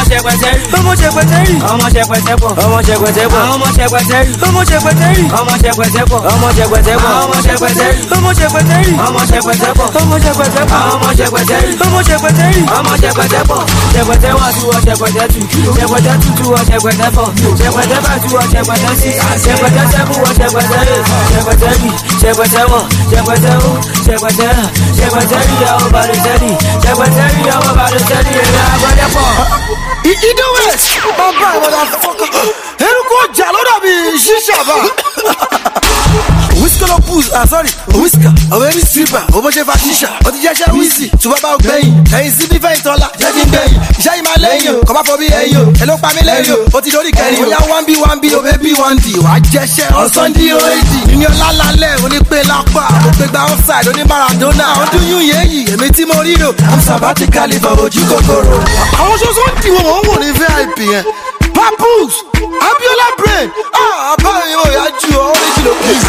ṣẹpẹtẹrì, ọmọ ṣẹpẹtẹrì, ọmọ ṣẹpẹtẹpọ, ọmọ ṣẹpẹtẹpọ, ọmọ ṣẹpẹtẹrì, ọmọ ṣẹpẹtẹrì, ọmọ ṣẹpẹtẹpọ, ọmọ ṣẹpẹtẹpọ, ọmọ ṣẹpẹtẹrì, ọmọ ṣẹpẹtẹrì, ọmọ ṣẹpẹtẹpọ, ọmọ ṣẹpẹtẹpọ, ọmọ ṣẹpẹtẹrì, ọmọ ṣẹpẹtẹrì, ọmọ ṣẹpẹtẹpọ, ṣẹpẹtẹwọ tuwọ ṣẹpẹtẹtù, ṣẹpẹtẹtù tuwọ ṣẹpẹtẹfọ, ṣẹpẹtẹfà tuwọ ṣẹpẹtẹsì, ṣẹpẹtẹsẹfùwọ ṣẹpẹtẹrì, ṣẹpẹtẹrì, ṣẹpẹtẹwọ, ṣẹpẹtẹwọ, ṣẹpẹtẹrà, ṣẹpẹtẹrì yàwó balùtẹrì, ṣẹpẹtẹrì yàwó balùtẹrì, ẹ̀rọ agbọ́dẹ́pọ̀. Ìdíwẹ̀ bàbá ìwọ̀dà fọ́kọ̀ eruku ọjà lọ́dọ̀ bí ṣíṣà bá. Whisker no push, sorry, whisker. Ọ̀wẹ́rì stripper, owó ṣe fa ṣíṣà. Ó ti jẹ́ṣẹ́ wíìsì, ṣùgbọ́n bá gbẹ̀yìn. Ẹ̀yìn sí bí fẹ́yìn tọ́lá, jẹ́ kí n gbẹ̀yìn. Iṣẹ́ yìí máa lẹ́yìn o, kọ́ bá fọ bí ẹ̀yìn o. Ẹ ló pa mí lẹ́yìn o, ó ti lórí kẹrin o. Bóyá 1B o baby 1D, wà á jẹ́ṣẹ́ ọ̀sán di OAD. Ìyẹn lálálẹ̀ onípe lápá, mo gbé gba offside oní Maradona. Ọdún yún yéyì, èmi tí mo ríro. I'm sabbatical for ojú kòkòrò. Àwọn ṣoṣo ń dìwọ̀n wọ́n wò ní VIP yẹn. Papoose, Abiola Brain, àbáyé ò yá ju ọ́ méjì ló pè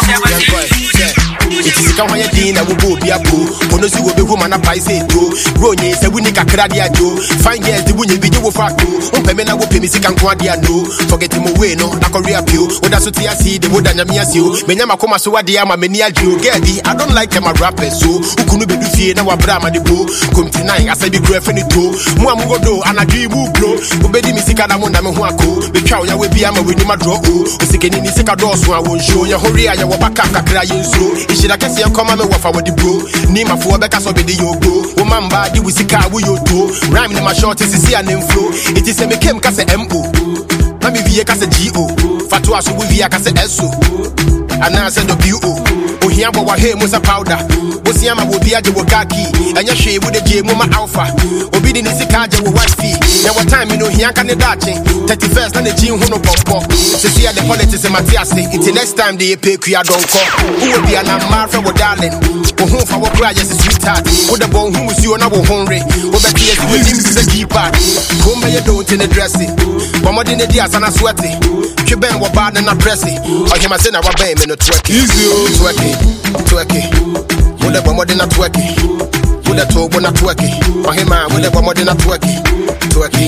é. Iti sika hwa ye din na wo bo bia bo Pono si wo be hu mana pai se to Ronye se wuni kakra dia jo Fine girls di wunye bi je wo facto Umpe me na wo pe mi sika nko dia no Forget him away no na korea pio Oda so ti asi de wo da nya mi asio Menya makoma so wade ama me ni ajo Girl I don't like them a rappers so Ukunu be du fie na wa bra ma de bo Komti nine asa bi graph ni to Mu amugodo anadwi mu bro Obedi mi sika na mo na me hu ako Betwa o ya we bia ma we ni ma draw o Osikeni ni sika do so a won show Ya hori ya wo baka kakra yenso I guess you come and wafa with the bro. Nima for beka so be the yogo. Woman body we sika we yo do. Rhyme in my short is see an inflow. It is a me kem kase MO. Mami vie kase GO. Fatwa so we vie kase SO. Ana se do BO. Ohia bo wa he mo sa powder. Wosi ama wo bia je wo kaki. Anya hwe wo de je mo ma alpha. Obi di ni sika je wo wife fee. Now what time you know he can dachi. 31st and the gym who no pop. Se see the politics in Matthias. It's next time they pay kuya don't call. Who will be an amar for what darling? Who home for what cry just a sweetheart. Who the bone who was you and I will hungry. Who bet he is with him is a keeper. Who may you don't in the dressing. But more than the dias and I sweaty. You been what bad and I pressing. Or him I say now I bang in a twerky. Twerky. Who the more than a twerky. Who the toe when I twerky. Or him I will never more than a twerky. Twerky.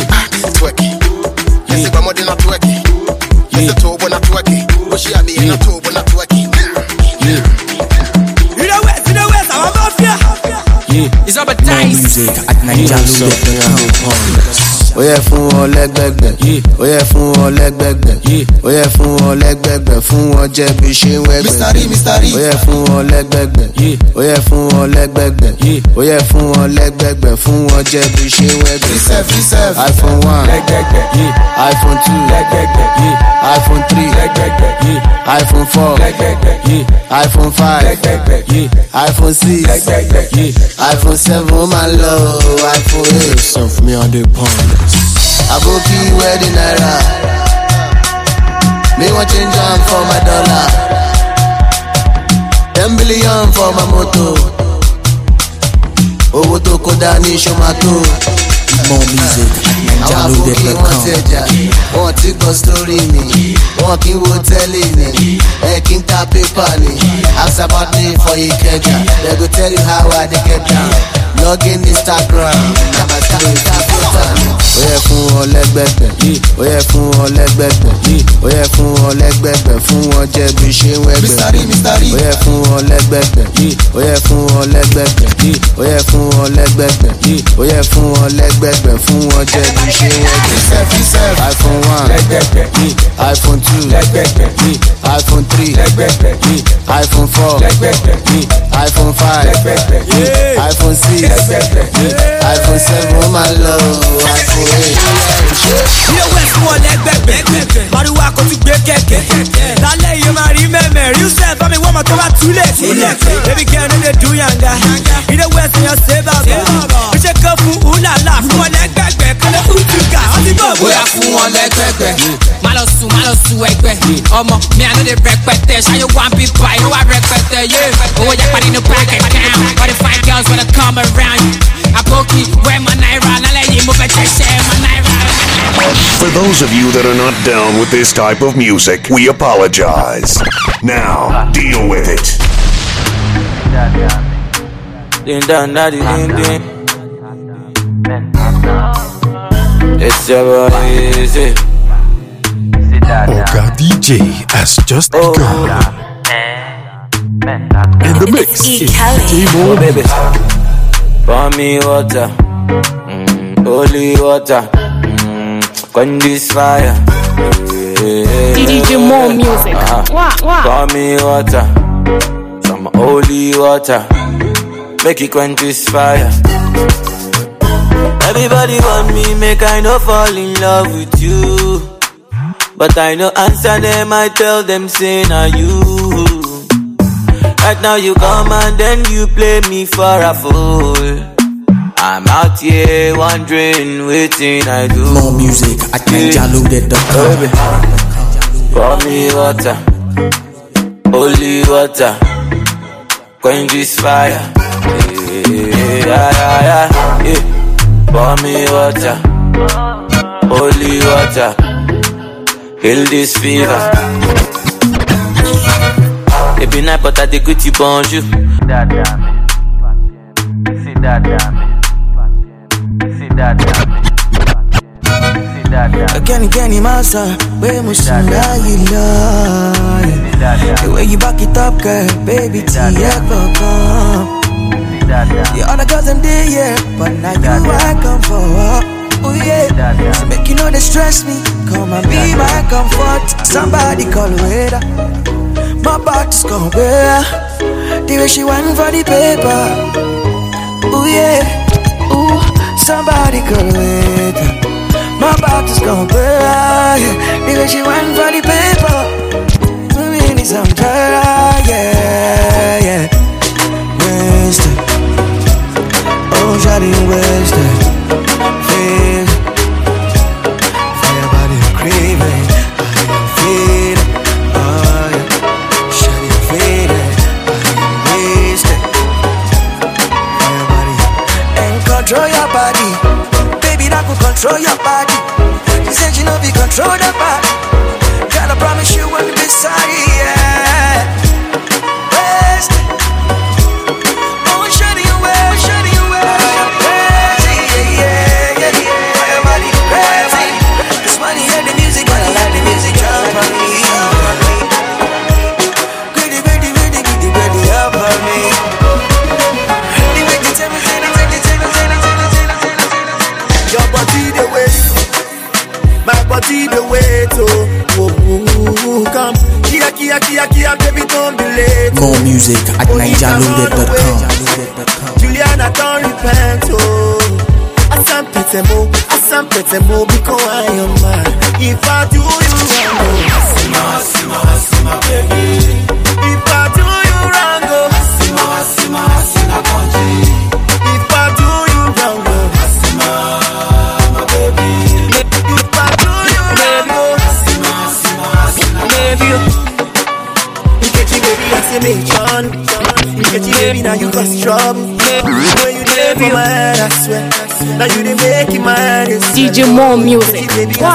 Yes, if I'm more than a twerky. Yes, the toe when I twerky. But she had me in a toe when I twerky. You know where, I'm about here. It's up a dice. At Nigeria. Oye fún wọn lẹ́gbẹ̀gbẹ̀, oye fún wọn lẹ́gbẹ̀gbẹ̀, oye fún wọn lẹ́gbẹ̀gbẹ̀, fún wọn jẹ́ bí ṣe ń wẹ́gbẹ̀. Oye fún wọn lẹ́gbẹ̀gbẹ̀, oye fún wọn lẹ́gbẹ̀gbẹ̀, oye fún wọn lẹ́gbẹ̀gbẹ̀, fún wọn jẹ́ bí ṣe ń wẹ́gbẹ̀. iPhone 1, iPhone 2, iPhone 3, iPhone 4, iPhone 5, iPhone 6, iPhone 7, oh my love, iPhone 8. Some for me on the pond. I go key wedding naira. Me want change on for my dollar. 10 billion for my moto. Owó tó kó dání ṣomato. More music at NigerLoaded.com. Wọ́n ti gbọ́ story mi, wọ́n kí wo tẹ́lẹ̀ ni, ẹ kí n ta paper ni. Ask about me for Ikeja, they go tell you how I dey get down. Log in Instagram, na my story tap paper. Oye fún wọn lẹ́gbẹ̀gbẹ̀, oye fún wọn lẹ́gbẹ̀gbẹ̀, oye fún wọn lẹ́gbẹ̀gbẹ̀, fún wọn jẹ́ bí ṣe ń wẹ́gbẹ̀. Oye fún wọn lẹ́gbẹ̀gbẹ̀, oye fún wọn lẹ́gbẹ̀gbẹ̀, oye fún wọn lẹ́gbẹ̀gbẹ̀, oye fún wọn lẹ́gbẹ̀gbẹ̀, fún wọn jẹ́ bí ṣe ń wẹ́gbẹ̀. iPhone 1, iPhone 2, iPhone 3, iPhone 4, iPhone 5, iPhone 6, iPhone 7, oh my love, iPhone 8. Ilé wẹ̀ fún ọ lẹ́gbẹ̀gbẹ̀, Màrúwá kò tún gbé kẹ̀kẹ́. Lálẹ́ yìí máa rí mẹ́mẹ́, rí sẹ́ẹ̀ bá mi wọ́n mọ̀ tó bá túlẹ̀. Baby girl no dey do yanga, ilé wẹ̀ sí yan ṣe bàbá. Ó ṣe kán fún Ulala, fún ọ lẹ́gbẹ̀gbẹ̀, kọ́lé Utuka, ó ti bọ̀ bóyá fún ọ lẹ́gbẹ̀gbẹ̀. Má lọ sùn ẹgbẹ́, ọmọ mi àná lè rẹpẹtẹ, ṣáyé wá ń bí báyìí, ó wá rẹpẹtẹ, yé. Owó yapa nínú bank account, all the fine girls wanna come around you. Aboki, where my naira, lálẹ́ yìí mo fẹ́ tẹ̀sẹ̀ my naira. For those of you that are not down with this type of music, we apologize. Now, deal with it. It's your easy. Oga DJ has just begun. In the mix is T-Mo, baby. Pour me water, holy water, quench this fire. DJ Mo Music. Pour me water, some holy water, make it quench this fire. Everybody want me, make I no fall in love with you. But I no answer them, I tell them say na you. Right now you come and then you play me for a fool. I'm out here wondering, waiting I do. More music at NigerLoaded.com. Pour me water, holy water, quench this fire. Yeah. Pour me water, holy water, heal this fever. It be night but I dey greet you bonjour. Kenny Massa, where Musanga you love. The way you back it up, girl, baby, come. The other girls them there, yeah, but now you I come for. Oh yeah, so make you know they stress me. Come and be my comfort. Somebody call a waiter. My body's gonna bear. The way she went for the paper. Oh yeah, ooh, somebody call a waiter. My body's gonna bear. The way she went for the paper. We need some time, yeah. Wasted. Oh, shawty wasted. Feel for your body craving. I am feeling. Oh yeah, shawty faded. I am wasted. For your body and control your body, baby. That could control your body. She said she know be control the body. Girl, I promise you won't be sorry. Yeah. Wasted. Oh, shawty wasted. See the way to come. Kia, baby, don't be late. More music at NigerLoaded.com. Juliana, don't repent, oh. Asam petemo, because I am mine. If I do you wrong, Asima, baby. If I do you wrong, Asima, if I do you wrong, Asima, baby. Baby, now you cause trouble. When you there for my head, I swear. Now you didn't make it my head. DJ Mo Music.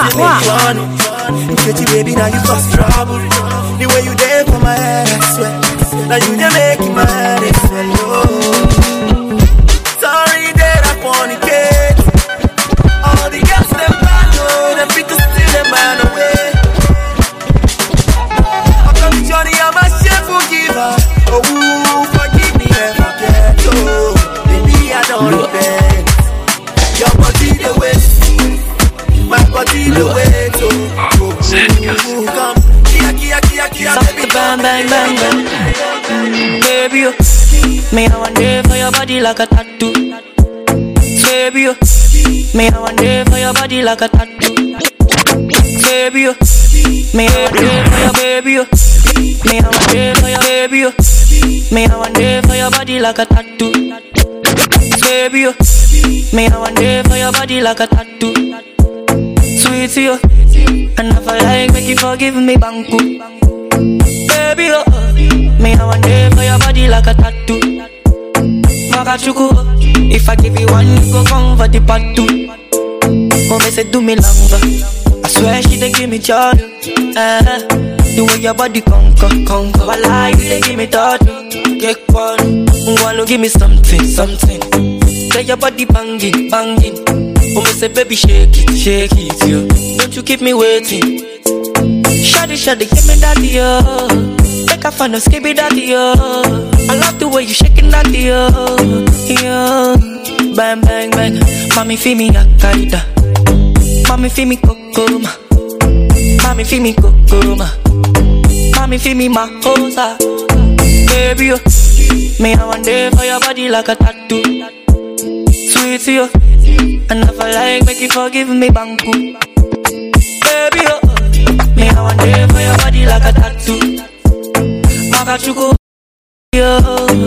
Baby, now you cause trouble. The way you there for my head, I swear. Now you didn't make it my head. Sorry that I fornicate. All the girls them bad, oh, them fit to steal them man away. I come to Johnny, I'm a chef forgiver. Oh, forgive me and forget. Oh, baby, I don't repent. Your body the way, my body the way. Oh, come, kia, baby, bang, baby. Me I want day for your body like a tattoo, baby. Me I want day for your body like a tattoo, baby. Me I want day for your baby. Me I want day for your baby. Me I want day for your body like a tattoo, baby. Me I want day for your body like a tattoo, sweet to you. And if I like, make you forgive me, banku, baby. Me I want day for your body like a tattoo, Makachuku. If I give you one, you go come for the part two. Oh, me say do me longer. I swear she dey give me joy. The way your body conquer. While I you dey give me thought. Get one, wanna give me something. Get your body banging, banging. Oh, me say, baby, shake it, yo. Don't you keep me waiting. Shawty, give me that, yo. Make a fan of skibby that, yo. I love the way you shaking that, yo. Bang, bang, bang. Mommy, feel me, Akaida. Mommy, feel me, Kokoma. Mommy, feel me, Kokoma. Mommy, feel me, Mahosa. Baby, yo. Me, I want day for your body like a tattoo. Sweet to you. And if I like, make you forgive me, Banku. Baby, yo. Me, I want day for your body like a tattoo. Makachuku. Yo.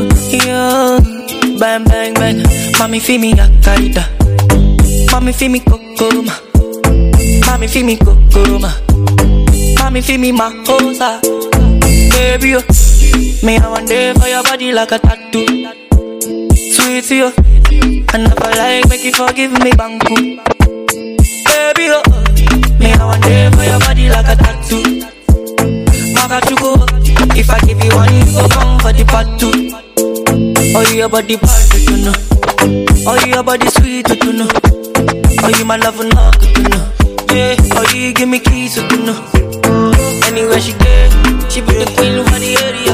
Bang, bang, bang. Mommy, feel me, Akaida. Mommy, feel me, Kokoma. Mommy, feel me, Kokoma. Mommy, feel me, Mahosa. Baby, yo. Me, I want day for your body like a tattoo. Sweet to you. And if I like, make you forgive me, Banku. Baby, yo. Me, I want day for your body like a tattoo. Makachuku. If I give you one, you go come for the part two. Oh, your body bad, you know. Oh, your body sweet, you know. Oh, you my love, knock, you know. Yeah, oh, you give me keys, you know. Anywhere she get, she be the queen over the area.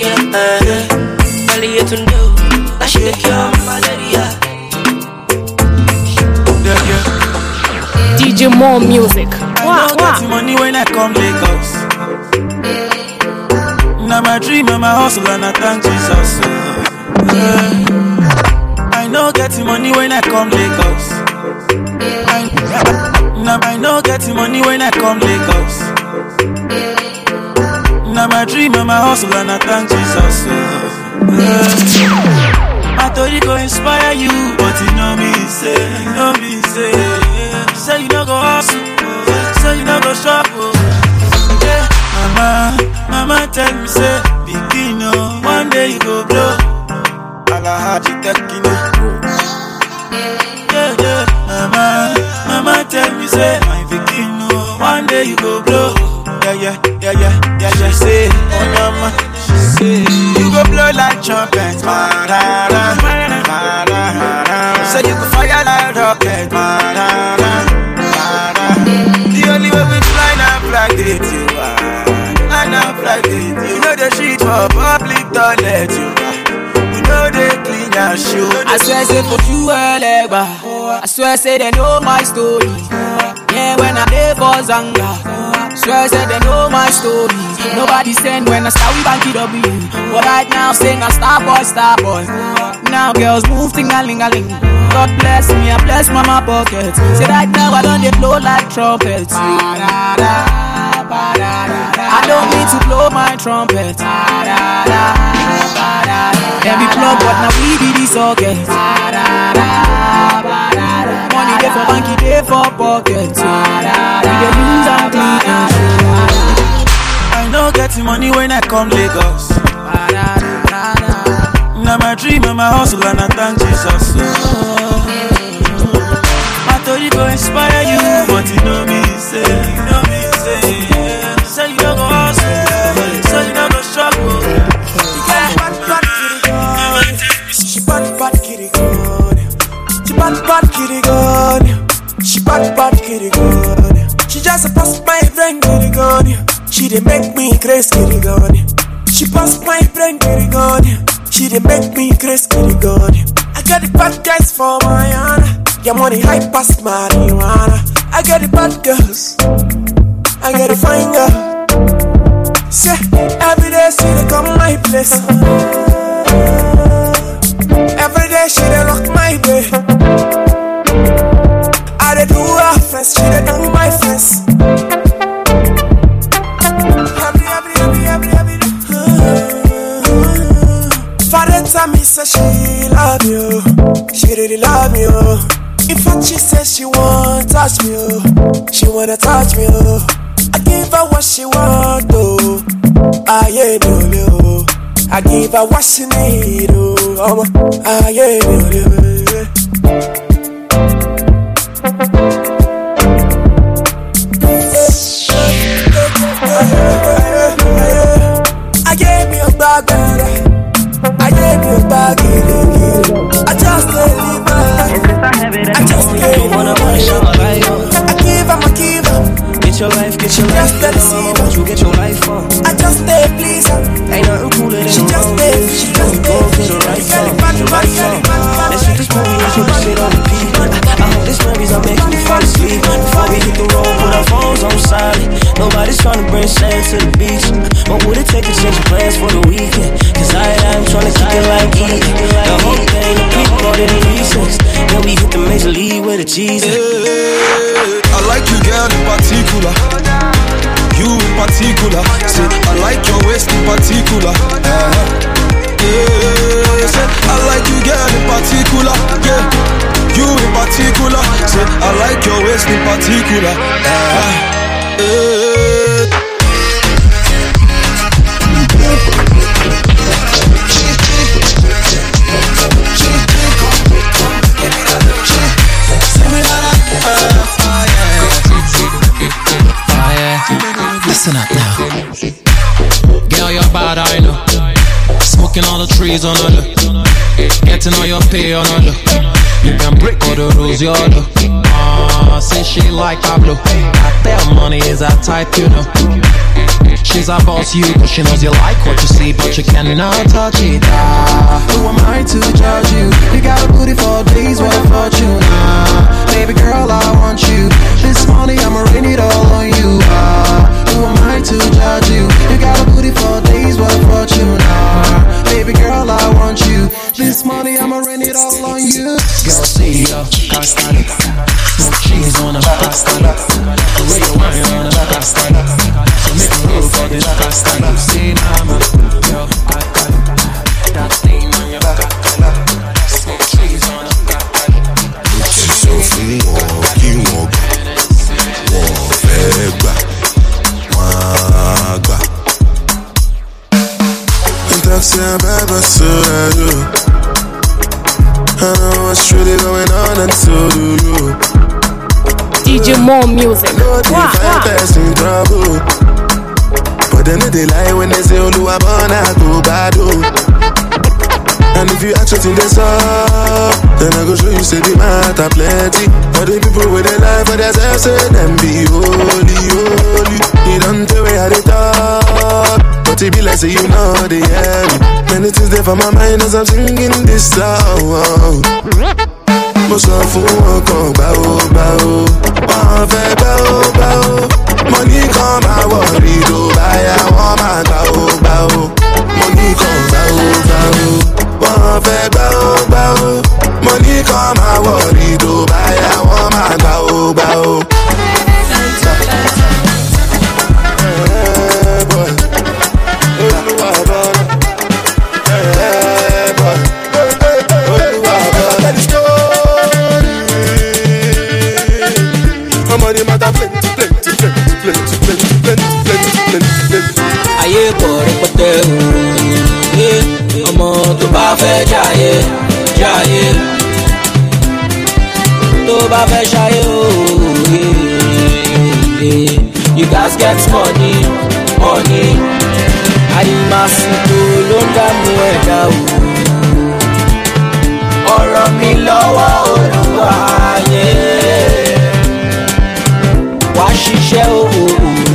Tell you to know that she the cure my malaria. DJ More Music. I don't get money when I come Lagos. Now my dream and my hustle and I thank Jesus. I know getting money when I come Lagos. I know getting money when I come Lagos. Now my dream and my hustle and I thank Jesus. I thought it go inspire you, but you know me say, say you don't go hustle, say you don't go shop. Yeah, mama tell me say, begin one day you go blow. Alahaji Tekino. Yeah, mama tell me say, my begin one day you go blow. Yeah. She say, oh mama, she say, you go blow like trumpet, marara. Say you go fire like rocket, marara. The only way we fly up like it, you are. Line up like it, you know the shit for public toilet, you are. You know they clean your shoe. I swear say for you Legba. I swear say they know my story. Yeah, when I live for Zanga. Swear say they know my story. Nobody send when I start with Banky W. But right now sing a star boy. Now girls move ting-a-ling-a-ling. God bless me, I bless mama pocket. Say right now I don't blow like trumpets. I don't need to blow my trumpet. Every club but now we be the socket. Money there for Banky, there for pocket. We dey use and clean. I know getting money when I come Lagos. Now my dream and my hustle and I thank Jesus. I thought it go inspire you, but you know me say, say you don't go hustle, say you don't go struggle. You got bad kitty gun, she bad kitty gun, she bad kitty gun, she bad kitty gun. She just a pass my brain kitty gun. She dey make me crazy kitty gun. She pass my brain kitty gun. She dey make me crazy kitty gun. I got the bad guys for my honor. Your money high past marijuana. I got the bad girls. I got the fine girl. Say every day she dey come my place. Every day she dey rock my way. I dey do her face, she dey do my face. Father tell me say she love you, she really love you. In fact she says she won't touch me, she wanna touch me. I give her what she want, oh. I give her what she need, oh. I gave me a bag, I gave you a bag. I just can't leave my get your life on. Won't you get your life on? I just stay please her. Ain't nothing cooler than She just stay. Go to the right song, the right song. Let's shoot this movie and shoot this shit on repeat. I hope this memories are making you fall asleep. Before we hit the road, put our phones on silent. Nobody's trying to bring sand to the beach. What would it take to change your plans for the weekend? Cause I am trying to kick it like E. The whole thing, the people all in the recess. Then we hit the major league with a cheese. I like you, girl, in particular. You in particular. Say, I like your waist in particular. Say, I like you, girl, in particular. Yeah, you in particular. Say, I like your waist in particular. Listen up now. Girl, you're bad, I know. Smoking all the trees on the look. Getting all your pay on the look. You can break all the rules, you're the say she like Pablo. I tell money is that type, you know. She's a boss, you, but she knows you like what you see, but you cannot touch it. Who am I to judge you? You got a booty for days, what a fortune. Baby girl, I want you. This money, I'ma rain it all on you. Who am I to judge you? You got a booty for days, what a fortune. Baby girl, I want you. This money, I'ma rain it all on you. Girl, see ya, Castana. Smoke cheese on a Castana. The way you wine on a Castana. So make a roll for this Castana. See now, man. Yo, that stain on your Castana. Smoke cheese on a Castana. She's so free, walking, walk. Wafegba, wagba. Taxi and baby, so I do. I know what's really going on, and so do you. DJ More Music. Wow, in trouble. But then they lie when they say, oh, I wanna go bad. And if you act in this up, then I go show you say the matter plenty. For the people with their life for themselves, say them be holy, holy. You don't tell me how they talk, but it be like say you know they hear me. Many things there for my mind as I'm singing this song. Mo sọ fún wọn kan báwo báwo, wọ́n fẹ́ báwo báwo. Money kan máa wọ̀rí tó báyà wọ́n máa gbáwo báwo. Money kan báwo báwo, wọ́n fẹ́ báwo báwo. Money kan máa wọ̀rí tó báyà wọ́n máa gbáwo báwo. Ayé pọ̀ rẹpẹtẹ ooo, ọmọ tó bá fẹ́ jayé, jayé. Tó bá fẹ́ ṣayé ooo, you gats get money, money. Àyìnmásìkò ló ń dààmú ẹ̀dá ooo. Ọ̀rọ̀ mi lọ́wọ́ Olúwa ayé. Wá ṣiṣẹ́ ooo.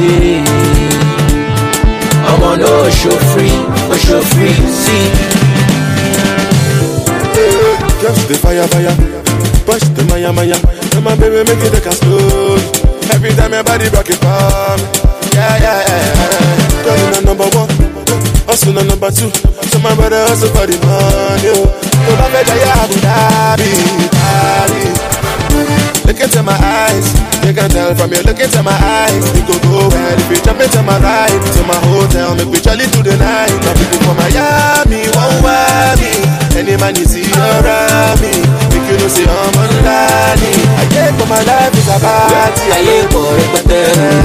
Ọmọ náà show free, see. Just the fire, push the maya. And my baby make it like a slow. Every time your body rock it palm. Yeah. Turning on number one, hustle on number two. So my brother hustle for the money. Go back at Abu Dhabi. Look into my eyes, you can tell from you look into my eyes. We go well if we jump into my ride. To my hotel, make we jolly through the night. Now people from Miami, won't worry me. Any man you see around me, make you know say I'm unlucky. I get for my life is a party. Ayé pọ̀ rẹpẹtẹ,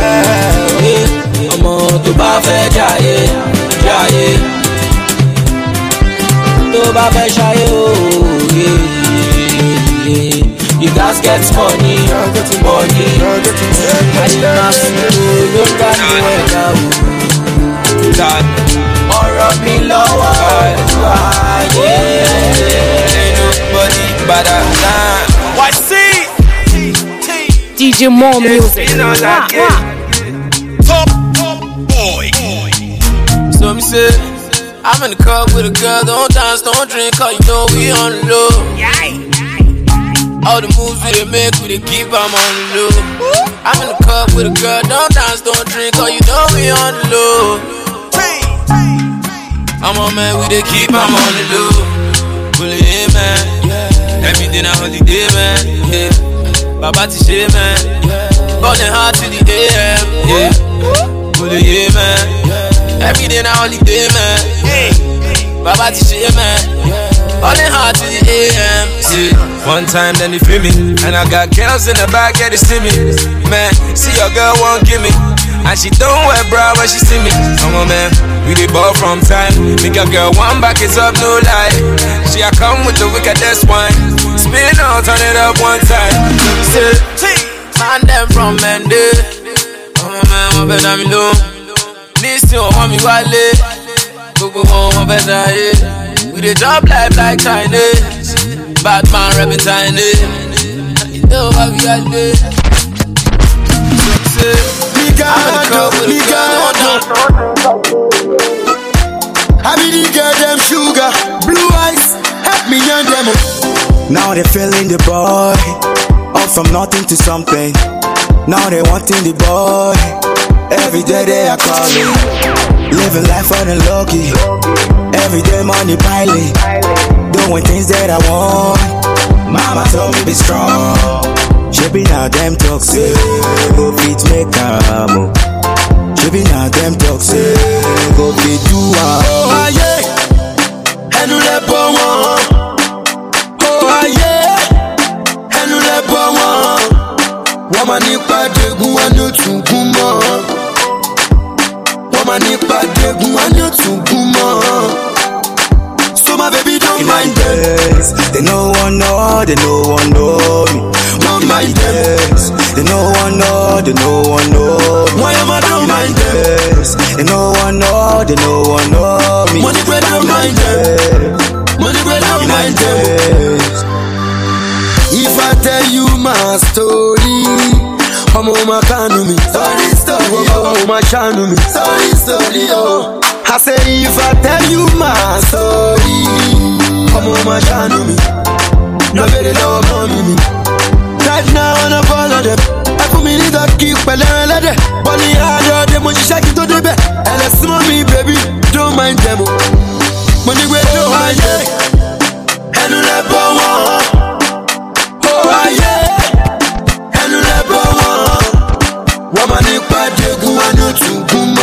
ọmọ tó bá fẹ́ jayé, jayé. Tó bá fẹ́ ṣayé ooo. You guys get money, money. Àyìnmásìkò ló ń dànù ẹ̀dá ooo. Ọ̀rọ̀ mi lọ́wọ́ Olúwa ayé. Ain't nobody better than. DJ More Music. me say, I'm in the club with a girl, don't dance, don't drink, cause you know we on the low. All the moves we dey make, we dey keep them on the low. I'm in the club with a girl, don't dance, don't drink, cause you know we on the low. I'm on man, we dey keep them on the low. Bully, yeah, man, every day na holiday, man, yeah. Baba Tishe, man, burning hard to the AM, yeah. Bully, yeah, man, every day na holiday, man, Baba Tishe, man, burning hard to the AM, yeah. One time then they feel me, and I got girls in the back, yeah, they see me. Man, see your girl won't give me, and she don't wear bra when she see me. Come on, man, we dey ball from time. Make your girl one back it up, no lie. She a come with the wickedest wine. Spin out, turn it up one time. So we say, man, them from Mende. Oh man, one better me low. This thing want me wale. Go one better yeah. We dey drop life like Chinese. Bad man rapping tiny. You know what we are doing. So we say, I'm in the club with a girl. I be the girl them sugar, blue eyes, help me and them. Now they feeling the boy, up from nothing to something. Now they wanting the boy, every day they are calling. Living life on the low-key, every day money piling. Doing things that I want, mama told me be strong. Shipping out them toxic, go fit make a move. Shipping out them toxic, go fit do a oh yeah, and you let go on. Oh yeah, and you let go on. Woman nipa degu anu tuguma. Woman nipa degu anu tuguma. So my baby don't mind this. They no one know, they no one know me. Don't mind this. They no one know, they no one know me. Why am I don't mind this? They no one know, they no one know me. Money bread don't mind this. Money bread don't mind this. If I tell you my story, I'm on my canopy. Sorry, oh, my canopy. Sorry, oh. I say if I tell you my story, I'm on my canopy. Nobody know about me. Right now I wanna follow them. I put me in the keep, but I let it. Bunny hard, them when you shake it to the bed. And let's me, baby, don't mind them. Money we don't mind it. And you let go on. Oh yeah. And you let go on. Woman nipa degu anu tuguma.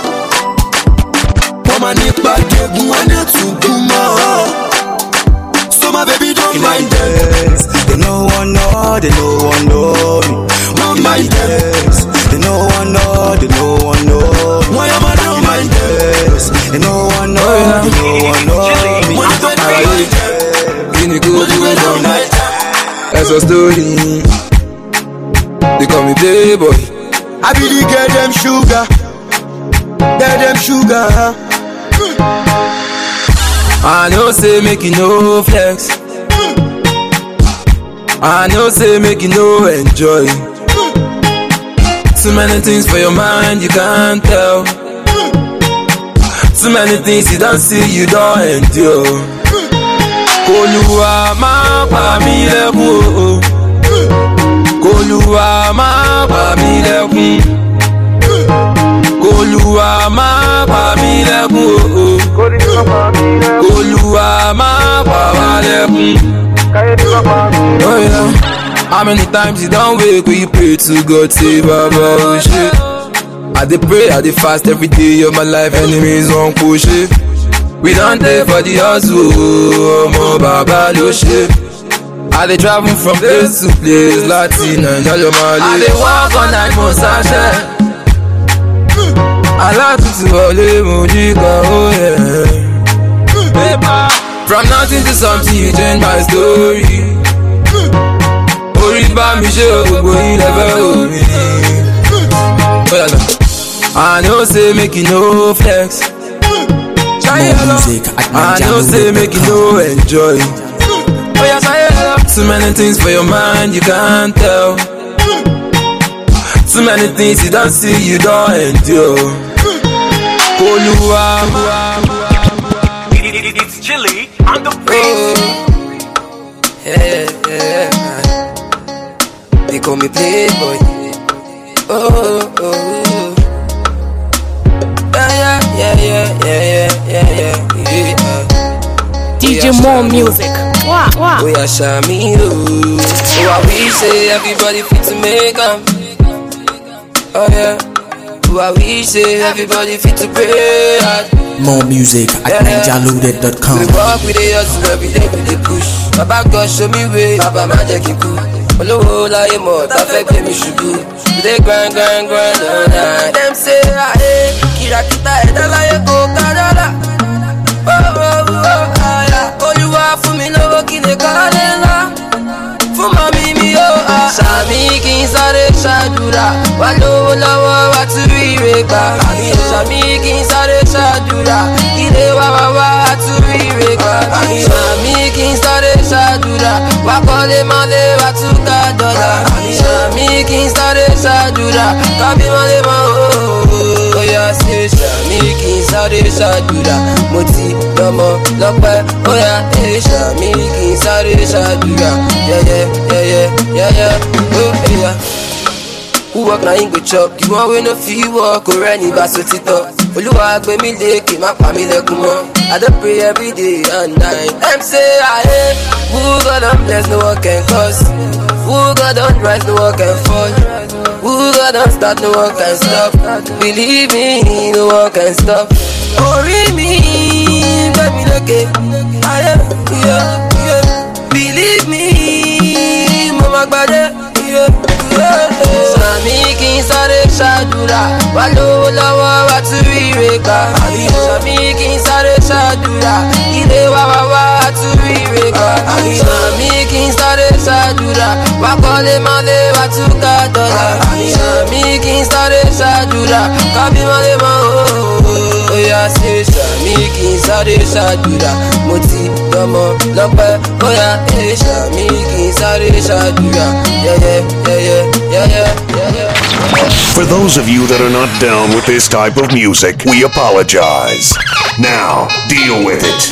Woman nipa degu anu tuguma. So my baby don't mind this. They no one know, they no one know me. Don't mind this. They no one know, they no one know me. Why am I don't mind this? They no one know, they no one know me. That's a story. They call me Playboy. I be the girl them sugar. Girl them sugar. I know say make you no flex. I know say make you no enjoy. Too many things for your mind you can't tell. Too many things you don't see you don't endure. Koluwa ma pa mi lẹ́kún. Koluwa ma pa mi lẹ́kún. Koluwa ma pa mi lẹ́kún. Koluwa ma pa wa lẹ́kún. Oh yeah. How many times you don't wake when you pray to God save Baba oh shit. I dey pray, I dey fast every day of my life. Enemies won't push it. We don't take for the hustle, oh Baba lo shit. I dey travel from place to place, Latin and Yalomali. I dey walk on night mo sasha. I like to wọlé mojika, oh yeah. Paper. From nothing to something, you change my story. Orí bá mi ṣe gbogbo ilẹ̀ fẹ́ omi. I know say make you no flex. I know say make you no enjoy. Too many things for your mind you can't tell. Too many things you don't see you don't endure. Oluwa. It's Chili on the beat. Yeah. They call me Playboy. Yeah. DJ More Music. Wow. We are Shamido. So I wish say everybody fit to make 'em. Oh yeah. So I wish say everybody fit to pray hard. More music at ninjalude.com. We walk with the hustle every day with the push. Baba God show me way, Baba magic you cool. Olówó láyé mọ̀ tá fẹ́ gbé mi ṣubú. We dey grind all night. Dem say aye, kìràkìtà ẹ̀dá láyé kò ká dọ́là. Olúwa fún mi lówó kí lè kọ́lé ńlá. Fún màmí mi ó sàmì kí n sáré ṣàdúrà. Wà lówó lọ́wọ́ wá tún rí ire gbà. Sàmì kí n sáré ṣàdúrà. Ilé wá tún rí ire gbà. Sàmì kí n sáré ṣàdúrà. Wà kọ́lé mọ́lé wá tún ká dọ́là. Sàmì kí n sáré ṣàdúrà. Kábí mọ́lé mọ́ ooo. Oya ṣe sàmì kí n sáré ṣàdúrà. Mo ti lọ́mọ lọ́pẹ́. Oya ṣe sàmì kí n sáré ṣàdúrà. Yeah. Oh yeah. Who work na him go chop? The one wey no fit work go rent it back so tito. Olúwa gbé mi lékè má pa mí lẹ́kún mọ́. I dey pray every day and night. Dem say aye, who God don bless no one can cause. Who God don rise no one can fall. Who God don start no one can stop. Believe me, no one can stop. Orí mi gbé mi lékè. Aye, yeah. Believe me, mo ma gbadé. Sàmì kí n sáré ṣàdúrà. Wà lówó lọ́wọ́ wá tún rí ire gbà. Sàmì kí n sáré ṣàdúrà. Ilé wá tún rí ire gbà. Sàmì kí n sáré ṣàdúrà. Wà kọ́lé mọ́lé wá tún ká dọ́là. Sàmì kí n sáré ṣàdúrà. Kábí mọ́lé mọ́ ooo. Oya ṣe sàmì kí n sáré ṣàdúrà. Mo ti lọ́mọ lọ́pẹ́. Oya ṣe sàmì kí n sáré ṣàdúrà. Yeah. For those of you that are not down with this type of music, we apologize. Now, deal with it.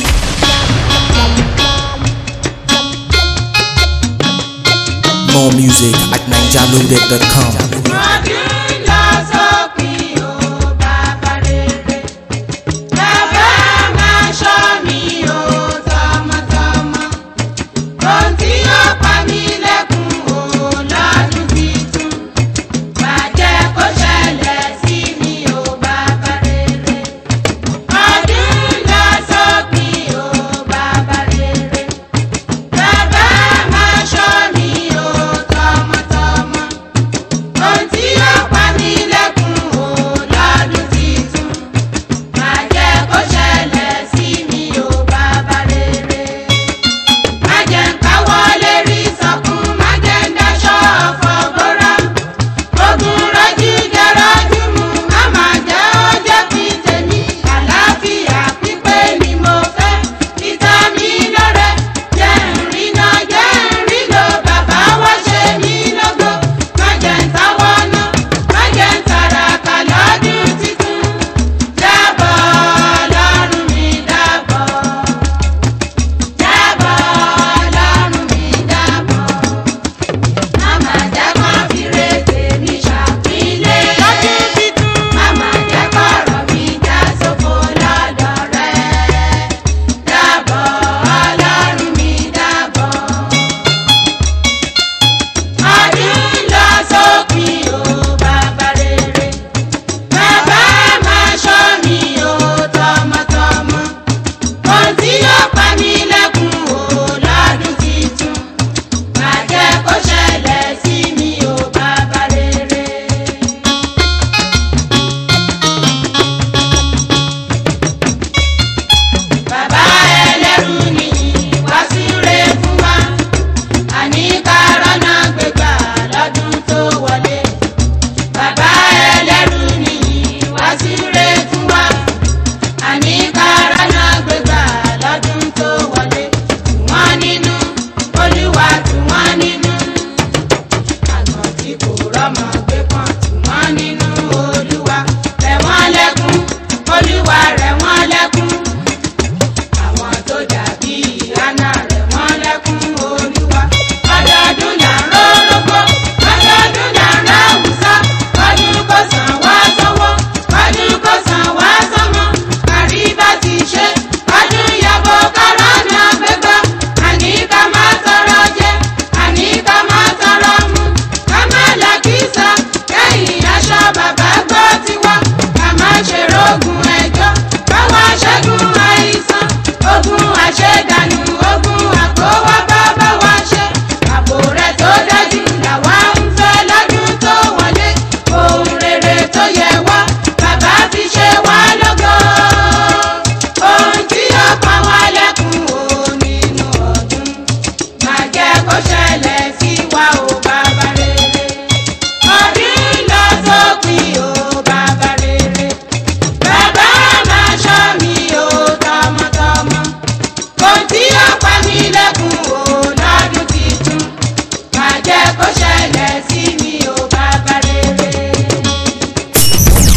More music at ninjalude.com. Baba,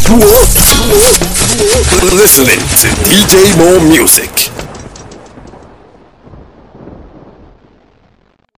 Listening to DJ Mo Music.